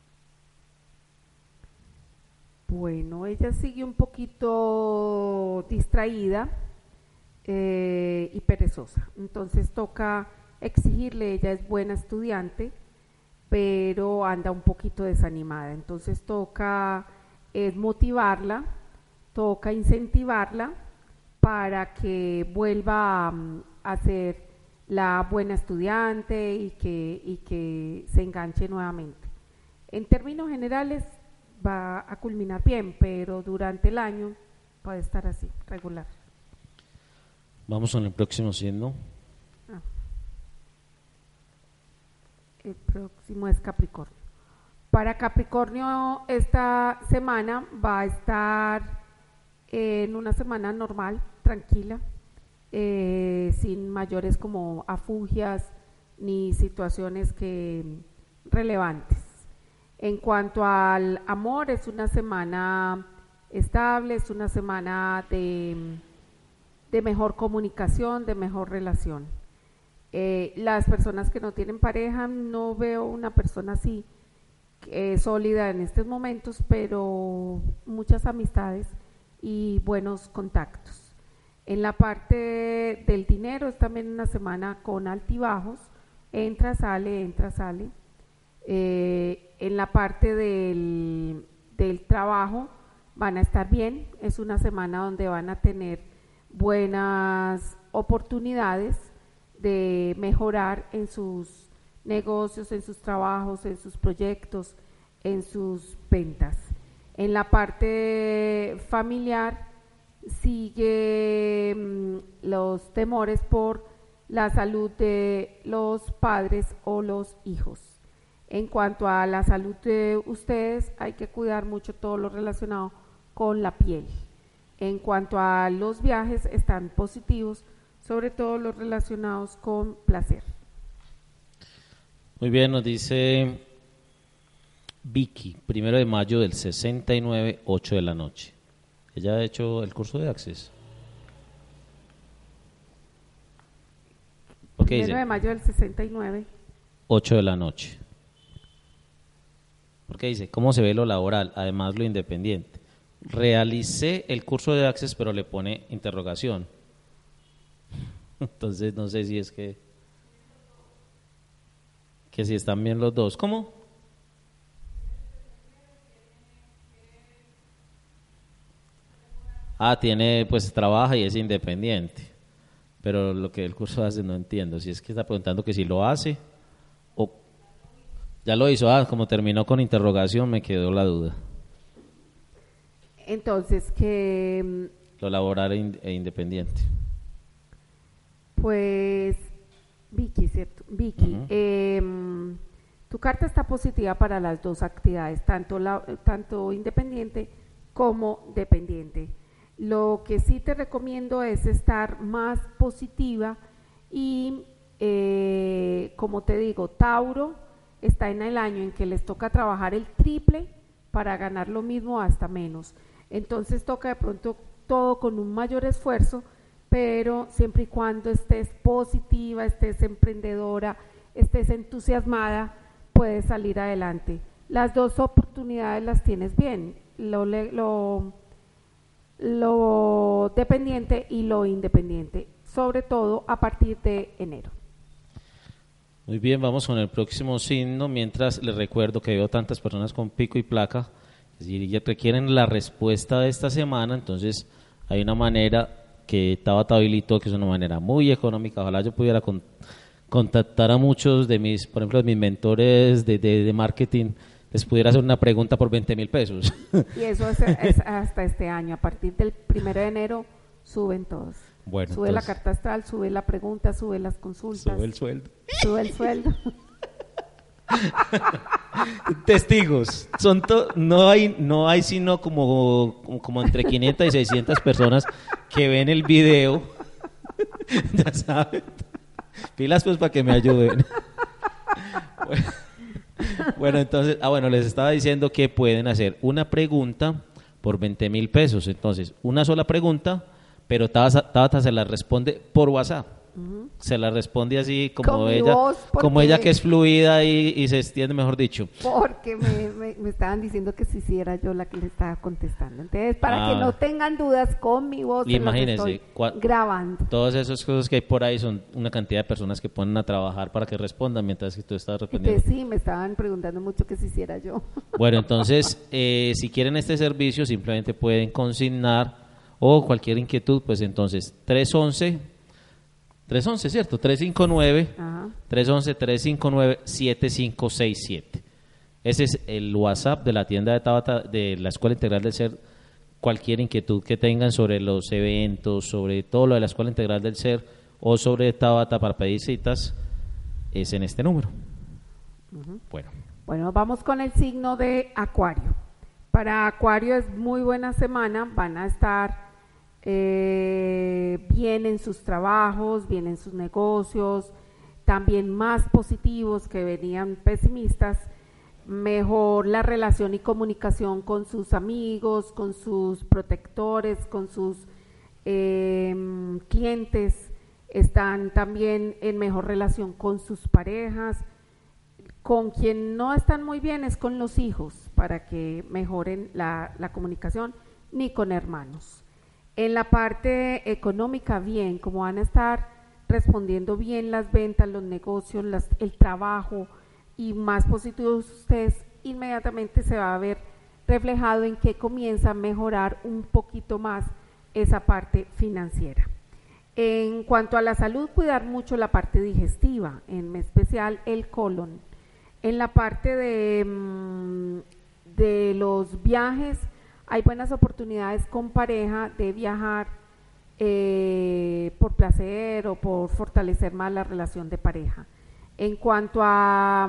Bueno, ella sigue un poquito distraída eh, y perezosa, entonces toca exigirle. Ella es buena estudiante, pero anda un poquito desanimada, entonces toca es motivarla, toca incentivarla para que vuelva a, a ser la buena estudiante y que, y que se enganche nuevamente. En términos generales va a culminar bien, pero durante el año puede estar así, regular. Vamos con el próximo signo. Ah. El próximo es Capricornio. Para Capricornio esta semana va a estar en una semana normal, tranquila, eh, sin mayores como afugias ni situaciones que relevantes. En cuanto al amor, es una semana estable, es una semana de, de mejor comunicación, de mejor relación. Eh, las personas que no tienen pareja, no veo una persona así eh, sólida en estos momentos, pero muchas amistades y buenos contactos. En la parte del dinero es también una semana con altibajos, entra, sale, entra, sale. Eh, en la parte del, del trabajo van a estar bien, es una semana donde van a tener buenas oportunidades de mejorar en sus negocios, en sus trabajos, en sus proyectos, en sus ventas. En la parte familiar sigue mmm, los temores por la salud de los padres o los hijos. En cuanto a la salud de ustedes, hay que cuidar mucho todo lo relacionado con la piel. En cuanto a los viajes, están positivos, sobre todo los relacionados con placer. Muy bien, nos dice Vicky, primero de mayo del sesenta y nueve, ocho de la noche. ¿Ella ha hecho el curso de Access? ¿Por qué dice? Primero de mayo del sesenta y nueve. ocho de la noche. Porque dice, ¿cómo se ve lo laboral? Además lo independiente. Realicé el curso de Access, pero le pone interrogación. Entonces no sé si es que que si están bien los dos. ¿Cómo? Ah, tiene, pues trabaja y es independiente. Pero lo que el curso hace no entiendo. Si es que está preguntando que si lo hace o ya lo hizo. Ah, como terminó con interrogación me quedó la duda. Entonces, que... Lo laboral e, in- e independiente. Pues, Vicky, ¿cierto? Vicky, Uh-huh. eh, tu carta está positiva para las dos actividades, tanto, la, tanto independiente como dependiente. Lo que sí te recomiendo es estar más positiva y, eh, como te digo, Tauro está en el año en que les toca trabajar el triple para ganar lo mismo hasta menos. Entonces toca de pronto todo con un mayor esfuerzo, pero siempre y cuando estés positiva, estés emprendedora, estés entusiasmada, puedes salir adelante. Las dos oportunidades las tienes bien, lo, lo, lo dependiente y lo independiente, sobre todo a partir de enero. Muy bien, vamos con el próximo signo, mientras les recuerdo que veo tantas personas con pico y placa, es decir, ya requieren la respuesta de esta semana, entonces hay una manera que Tabata habilitó, que es una manera muy económica, ojalá yo pudiera con, contactar a muchos de mis, por ejemplo, de mis mentores de, de, de marketing, les pudiera hacer una pregunta por veinte mil pesos. Y eso es, es hasta este año, a partir del primero de enero suben todos. Bueno, sube entonces, la carta astral, sube la pregunta, sube las consultas. sube el sueldo. Sube el sueldo. Testigos, son to- no hay no hay sino como, como, como entre quinientas y seiscientas personas que ven el video. Ya saben. Pilas pues para que me ayuden. Bueno, bueno, entonces, ah bueno, les estaba diciendo que pueden hacer una pregunta por veinte mil pesos. Entonces, una sola pregunta, pero Tabata, Tabata se la responde por WhatsApp. Uh-huh. Se la responde así como Con mi ella, voz, como ella que es fluida y, y se extiende, mejor dicho. Porque me, me, me estaban diciendo que si sí era yo la que le estaba contestando. Entonces, para Ah. que no tengan dudas, con mi voz se las Imagínense, estoy cua- grabando. Todas esas cosas que hay por ahí son una cantidad de personas que ponen a trabajar para que respondan mientras que tú estás respondiendo. Entonces, sí, me estaban preguntando mucho que si sí era yo. Bueno, entonces, eh, si quieren este servicio, simplemente pueden consignar o cualquier inquietud, pues entonces, tres once, tres once, ¿cierto? tres cinco nueve, Ajá. tres once, tres cinco nueve, siete cinco seis siete. Ese es el WhatsApp de la tienda de Tabata, de la Escuela Integral del Ser. Cualquier inquietud que tengan sobre los eventos, sobre todo lo de la Escuela Integral del Ser o sobre Tabata para pedir citas, es en este número. Uh-huh. Bueno. Bueno, vamos con el signo de Acuario. Para Acuario es muy buena semana, van a estar eh, bien en sus trabajos, bien en sus negocios, también más positivos que venían pesimistas, mejor la relación y comunicación con sus amigos, con sus protectores, con sus eh, clientes, están también en mejor relación con sus parejas. Con quien no están muy bien es con los hijos, para que mejoren la, la comunicación, ni con hermanos. En la parte económica, bien, como van a estar respondiendo bien las ventas, los negocios, las, el trabajo y más positivos ustedes, inmediatamente se va a ver reflejado en que comienza a mejorar un poquito más esa parte financiera. En cuanto a la salud, cuidar mucho la parte digestiva, en especial el colon. En la parte de, de los viajes, hay buenas oportunidades con pareja de viajar eh, por placer o por fortalecer más la relación de pareja. En cuanto a,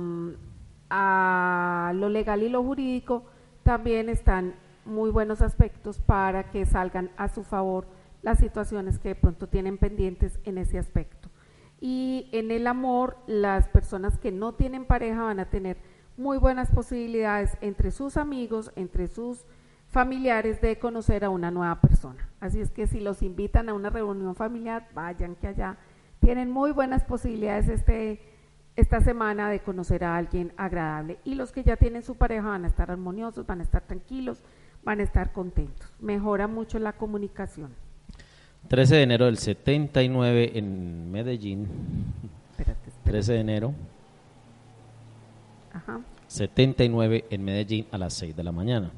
a lo legal y lo jurídico, también están muy buenos aspectos para que salgan a su favor las situaciones que de pronto tienen pendientes en ese aspecto. Y en el amor, las personas que no tienen pareja van a tener muy buenas posibilidades entre sus amigos, entre sus familiares, de conocer a una nueva persona. Así es que si los invitan a una reunión familiar, vayan, que allá tienen muy buenas posibilidades este, esta semana de conocer a alguien agradable. Y los que ya tienen su pareja van a estar armoniosos, van a estar tranquilos, van a estar contentos. Mejora mucho la comunicación. trece de enero del setenta y nueve en Medellín. Espérate, espérate. trece de enero. Ajá. setenta y nueve en Medellín a las seis de la mañana.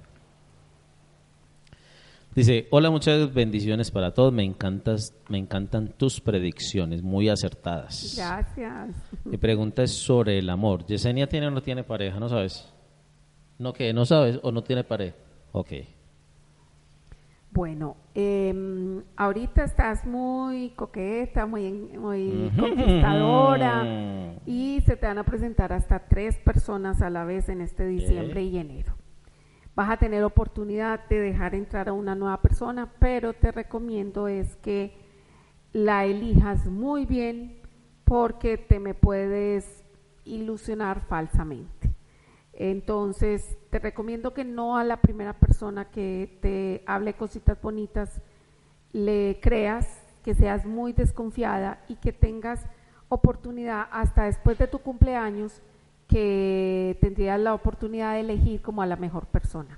Dice, hola, muchas bendiciones para todos, me encantas, me encantan tus predicciones, muy acertadas. Gracias. Mi pregunta es sobre el amor. ¿Yesenia tiene o no tiene pareja? ¿No sabes? ¿No qué? ¿No sabes o no tiene pareja? Ok. Bueno, eh, ahorita estás muy coqueta, muy, muy conquistadora y se te van a presentar hasta tres personas a la vez en este diciembre y enero. Vas a tener oportunidad de dejar entrar a una nueva persona, pero te recomiendo es que la elijas muy bien porque te me puedes ilusionar falsamente. Entonces, te recomiendo que no a la primera persona que te hable cositas bonitas le creas, que seas muy desconfiada y que tengas oportunidad hasta después de tu cumpleaños, que tendrías la oportunidad de elegir como a la mejor persona.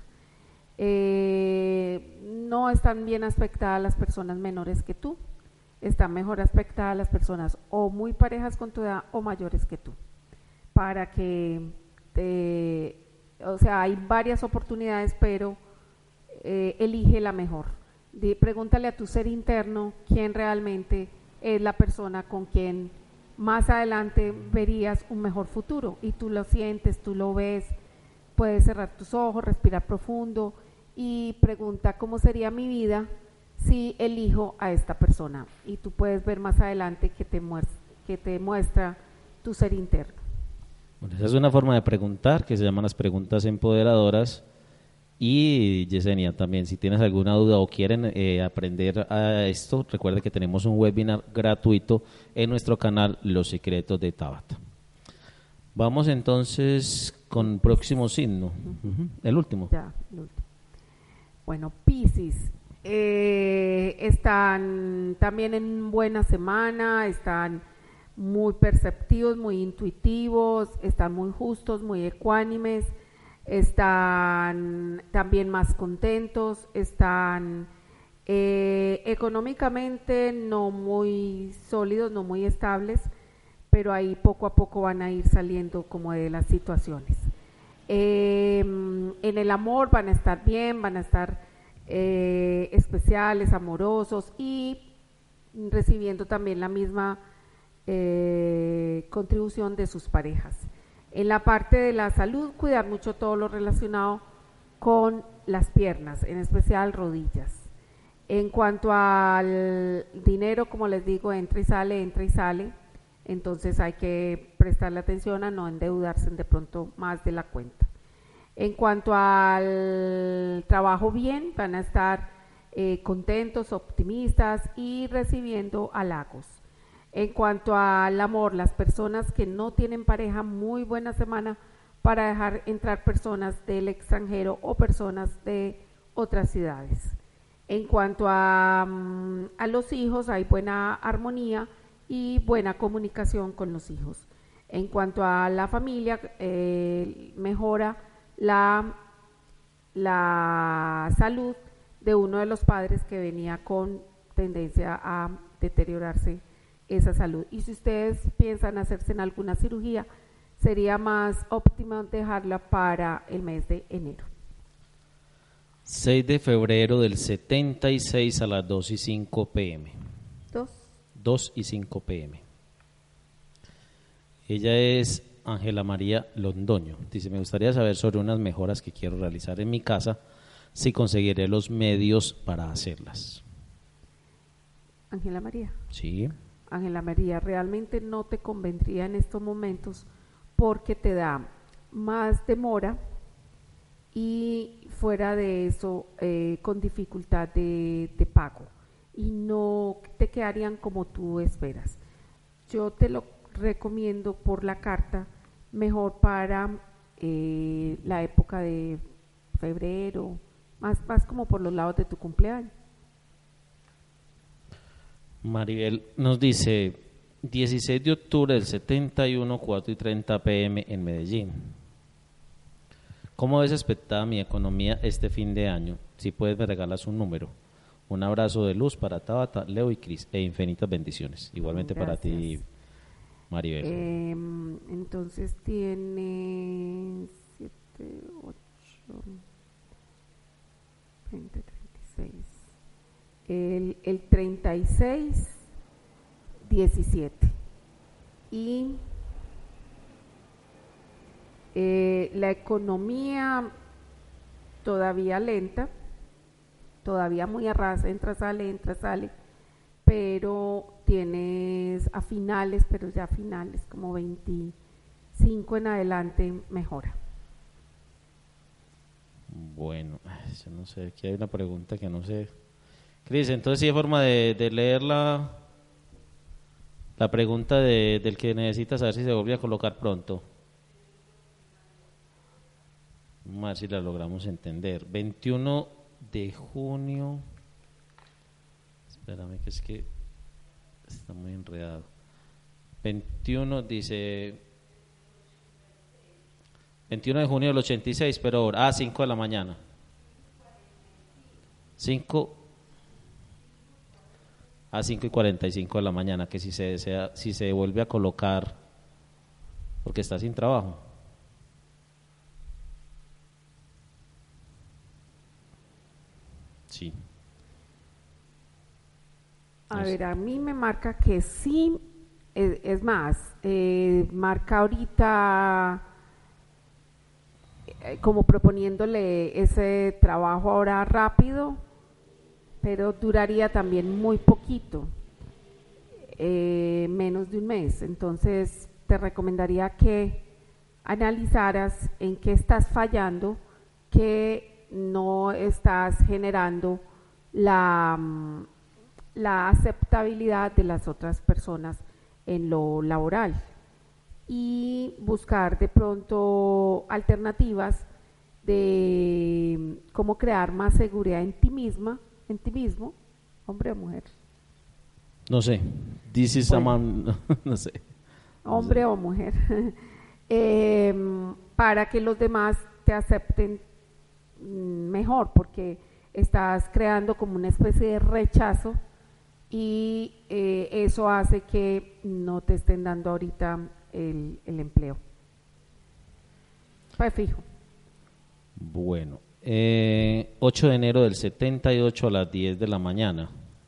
Eh, no están bien aspectadas las personas menores que tú, están mejor aspectadas las personas o muy parejas con tu edad o mayores que tú, para que te, o sea, hay varias oportunidades, pero eh, elige la mejor. De, pregúntale a tu ser interno quién realmente es la persona con quien más adelante verías un mejor futuro, y tú lo sientes, tú lo ves. Puedes cerrar tus ojos, respirar profundo y pregunta cómo sería mi vida si elijo a esta persona. Y tú puedes ver más adelante que te muestra, que te muestra tu ser interno. Bueno, esa es una forma de preguntar que se llaman las preguntas empoderadoras. Y Yesenia, también si tienes alguna duda o quieren eh, aprender a esto, recuerda que tenemos un webinar gratuito en nuestro canal Los Secretos de Tabata. Vamos entonces con el próximo signo, uh-huh. el último. Ya, el último. Bueno, Piscis, eh, están también en buena semana, están muy perceptivos, muy intuitivos, están muy justos, muy ecuánimes, están también más contentos, están eh, económicamente no muy sólidos, no muy estables, pero ahí poco a poco van a ir saliendo como de las situaciones. Eh, en el amor van a estar bien, van a estar eh, especiales, amorosos y recibiendo también la misma eh, contribución de sus parejas. En la parte de la salud, cuidar mucho todo lo relacionado con las piernas, en especial rodillas. En cuanto al dinero, como les digo, entra y sale, entra y sale. Entonces hay que prestarle atención a no endeudarse de pronto más de la cuenta. En cuanto al trabajo, bien, van a estar eh, contentos, optimistas y recibiendo halagos. En cuanto al amor, las personas que no tienen pareja, muy buena semana para dejar entrar personas del extranjero o personas de otras ciudades. En cuanto a, a los hijos, hay buena armonía y buena comunicación con los hijos. En cuanto a la familia, eh, mejora la, la salud de uno de los padres que venía con tendencia a deteriorarse esa salud. Y si ustedes piensan hacerse en alguna cirugía, sería más óptimo dejarla para el mes de enero. seis de febrero del setenta y seis a las dos y cinco pm. ¿Dos? dos y cinco pm. Ella es Ángela María Londoño. Dice, me gustaría saber sobre unas mejoras que quiero realizar en mi casa, si conseguiré los medios para hacerlas. Ángela María. Sí. Ángela María, realmente no te convendría en estos momentos porque te da más demora y fuera de eso eh, con dificultad de, de pago y no te quedarían como tú esperas. Yo te lo recomiendo por la carta mejor para eh, la época de febrero, más, más como por los lados de tu cumpleaños. Maribel nos dice, dieciséis de octubre del setenta y uno, cuatro y treinta pm en Medellín. ¿Cómo ves expectada mi economía este fin de año? Si puedes me regalas un número. Un abrazo de luz para Tabata, Leo y Cris e infinitas bendiciones. Igualmente Gracias. Para ti, Maribel. Eh, entonces tiene siete, ocho, veinte, treinta y seis. El, el treinta y seis, diecisiete. Y eh, la economía todavía lenta, todavía muy a ras, entra, sale, entra, sale, pero tienes a finales, pero ya a finales, como veinticinco en adelante, mejora. Bueno, yo no sé, aquí hay una pregunta que no sé. Cris, entonces sí hay forma de, de leer la, la pregunta de, del que necesita saber si se vuelve a colocar pronto. Vamos a ver si la logramos entender. veintiuno de junio. Espérame que es que está muy enredado. veintiuno dice veintiuno de junio del ochenta y seis, pero ahora, ah, cinco de la mañana. cinco a cinco y cuarenta y cinco de la mañana, que si se desea, si se vuelve a colocar, porque está sin trabajo. Sí. A ver, a mí me marca que sí, es, es más, eh, marca ahorita eh, como proponiéndole ese trabajo ahora rápido pero duraría también muy poquito, eh, menos de un mes. Entonces te recomendaría que analizaras en qué estás fallando, que no estás generando la, la aceptabilidad de las otras personas en lo laboral, y buscar de pronto alternativas de cómo crear más seguridad en ti misma, en ti mismo, hombre o mujer. No sé, this is Bueno. a man, no sé. Hombre o mujer, eh, para que los demás te acepten mejor, porque estás creando como una especie de rechazo y eh, eso hace que no te estén dando ahorita el, el empleo. Pues fijo. Bueno, eh, ocho de enero del setenta y ocho a las diez de la mañana.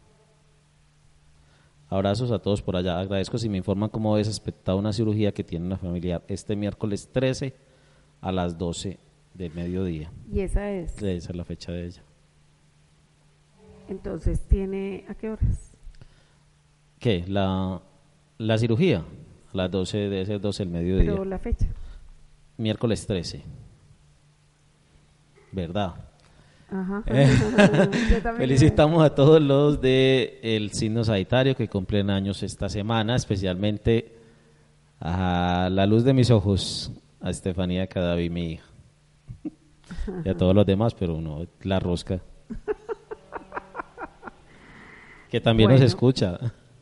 Abrazos a todos por allá. Agradezco si me informan cómo es aspectada una cirugía que tiene una familiar este miércoles trece a las doce del mediodía. Y esa es. Esa es la fecha de ella. Entonces, ¿tiene a qué horas? ¿Qué? La, la cirugía a las doce, debe ser doce del mediodía. Pero la fecha. Miércoles trece. ¿Verdad? Ajá. Eh, Yo también. Felicitamos a todos los del signo Sagitario que cumplen años esta semana, especialmente a la luz de mis ojos, a Estefanía Cadaví, mi hija, y a todos los demás, pero no, la rosca, que también Bueno. nos escucha.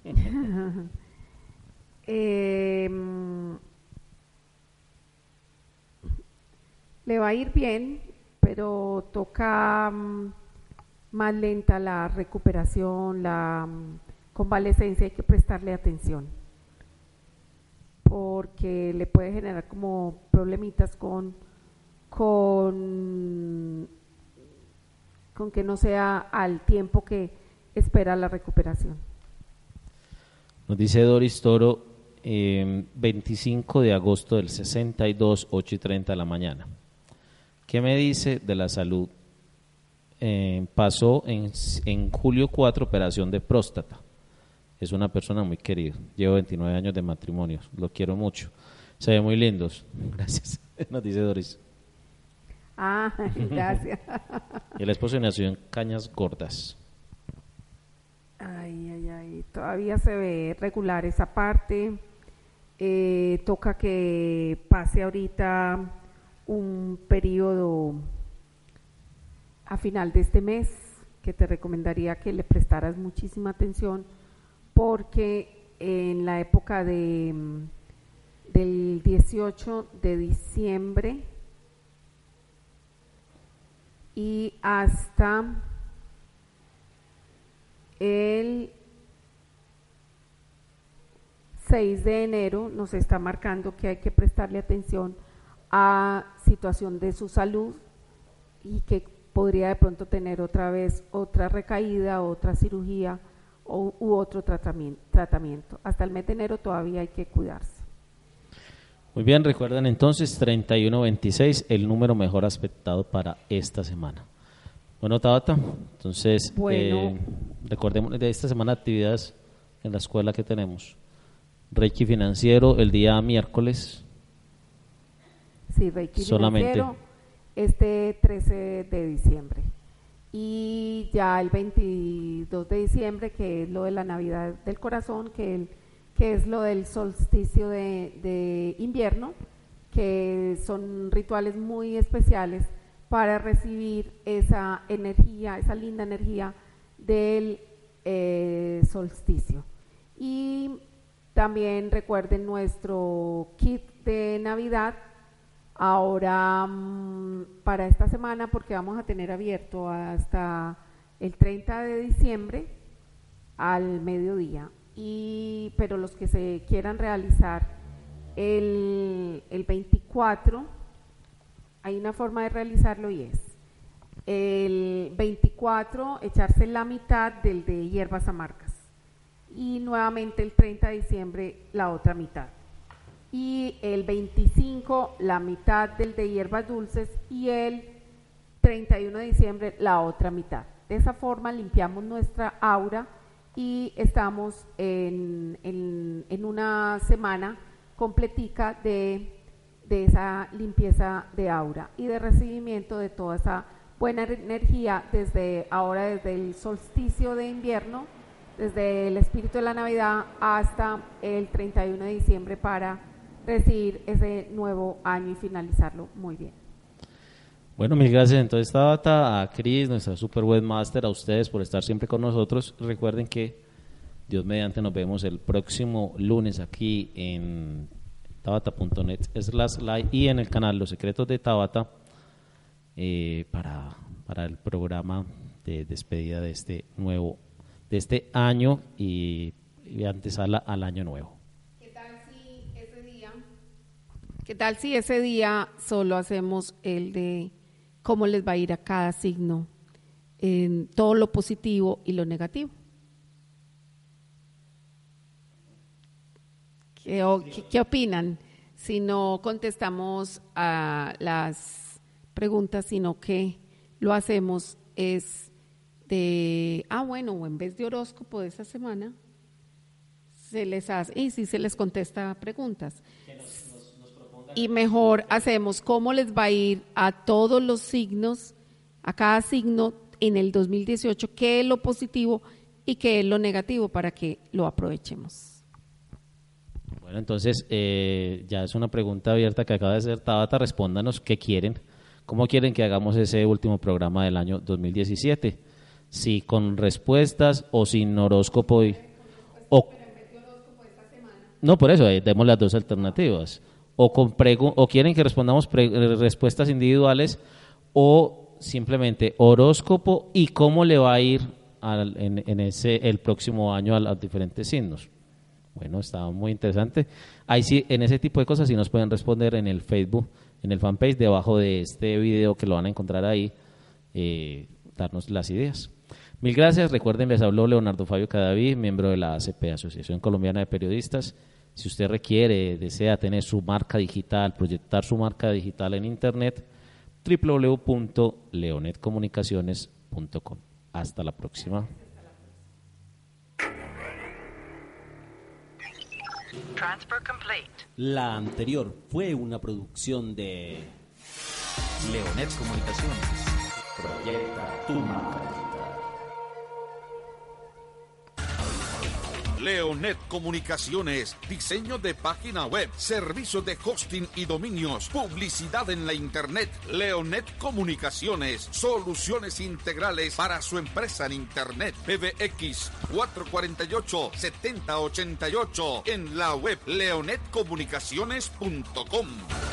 Eh, le va a ir bien, pero toca um, más lenta la recuperación, la um, convalecencia, hay que prestarle atención, porque le puede generar como problemitas con, con, con que no sea al tiempo que espera la recuperación. Nos dice Doris Toro, eh, veinticinco de agosto del sesenta y dos, ocho y treinta de la mañana. ¿Qué me dice de la salud? Eh, pasó en, en julio cuatro operación de próstata. Es una persona muy querida. Llevo veintinueve años de matrimonio. Lo quiero mucho. Se ven muy lindos. Gracias. Nos dice Doris. Ah, gracias. El esposo nació en Cañas Gordas. Ay, ay, ay. Todavía se ve regular esa parte. Eh, toca que pase ahorita un periodo a final de este mes, que te recomendaría que le prestaras muchísima atención, porque en la época de del dieciocho de diciembre y hasta el seis de enero nos está marcando que hay que prestarle atención a situación de su salud y que podría de pronto tener otra vez otra recaída, otra cirugía o, u otro tratamiento, tratamiento. Hasta el mes de enero todavía hay que cuidarse. Muy bien, recuerden entonces treinta y uno veintiséis, el número mejor aspectado para esta semana. Bueno, Tabata, entonces Bueno. eh, recordemos de esta semana actividades en la escuela que tenemos. Reiki financiero el día miércoles. Sí, Reiki Solamente. financiero este trece de diciembre. Y ya el veintidós de diciembre, que es lo de la Navidad del Corazón, que, el, que es lo del solsticio de, de invierno, que son rituales muy especiales para recibir esa energía, esa linda energía del eh, solsticio. Y también recuerden nuestro kit de Navidad ahora mmm, para esta semana, porque vamos a tener abierto hasta el treinta de diciembre al mediodía. Y, pero los que se quieran realizar el, el veinticuatro, hay una forma de realizarlo y es el veinticuatro echarse la mitad del de hierbas amargas y nuevamente el treinta de diciembre la otra mitad, y el veinticinco la mitad del de hierbas dulces y el treinta y uno de diciembre la otra mitad De esa forma limpiamos nuestra aura y estamos en, en, en una semana completica de, de esa limpieza de aura y de recibimiento de toda esa buena energía desde ahora, desde el solsticio de invierno, desde el espíritu de la Navidad hasta el treinta y uno de diciembre para recibir ese nuevo año y finalizarlo muy bien. Bueno, mil gracias entonces Tabata, a Cris, nuestra super webmaster, a ustedes por estar siempre con nosotros. Recuerden que Dios mediante nos vemos el próximo lunes aquí en tabata punto net slash live y en el canal Los Secretos de Tabata eh, para, para el programa de despedida de este nuevo, de este año y, y antesala al año nuevo. ¿Qué tal si ese día, qué tal si ese día solo hacemos el de cómo les va a ir a cada signo en todo lo positivo y lo negativo? ¿Qué, qué, qué opinan? Si no contestamos a las preguntas, sino que lo hacemos es de, ah bueno, o en vez de horóscopo de esta semana, se les hace, y sí se les contesta preguntas. Nos, nos, nos y mejor hacemos cómo les va a ir a todos los signos, a cada signo en el dos mil dieciocho, qué es lo positivo y qué es lo negativo para que lo aprovechemos. Bueno, entonces eh, ya es una pregunta abierta que acaba de hacer Tabata. Respóndanos qué quieren, cómo quieren que hagamos ese último programa del año dos mil diecisiete, si con respuestas o sin horóscopo y, o no, por eso eh, demos las dos alternativas, o con pregu- o quieren que respondamos pre- respuestas individuales o simplemente horóscopo y cómo le va a ir al, en, en ese el próximo año a los diferentes signos. Bueno, está muy interesante. Ahí sí, en ese tipo de cosas sí nos pueden responder en el Facebook, en el fanpage, debajo de este video que lo van a encontrar ahí, eh, darnos las ideas. Mil gracias. Recuerden, les habló Leonardo Fabio Cadavid, miembro de la A C P, Asociación Colombiana de Periodistas. Si usted requiere, desea tener su marca digital, proyectar su marca digital en Internet, doble u doble u doble u punto leonet comunicaciones punto com. Hasta la próxima. Transfer complete. La anterior fue una producción de Leonet Comunicaciones. Proyecta tu marca digital. Leonet Comunicaciones, diseño de página web, servicios de hosting y dominios, publicidad en la internet. Leonet Comunicaciones, soluciones integrales para su empresa en internet. P B X cuatro cuatro ocho, siete cero ocho ocho, en la web leonet comunicaciones punto com.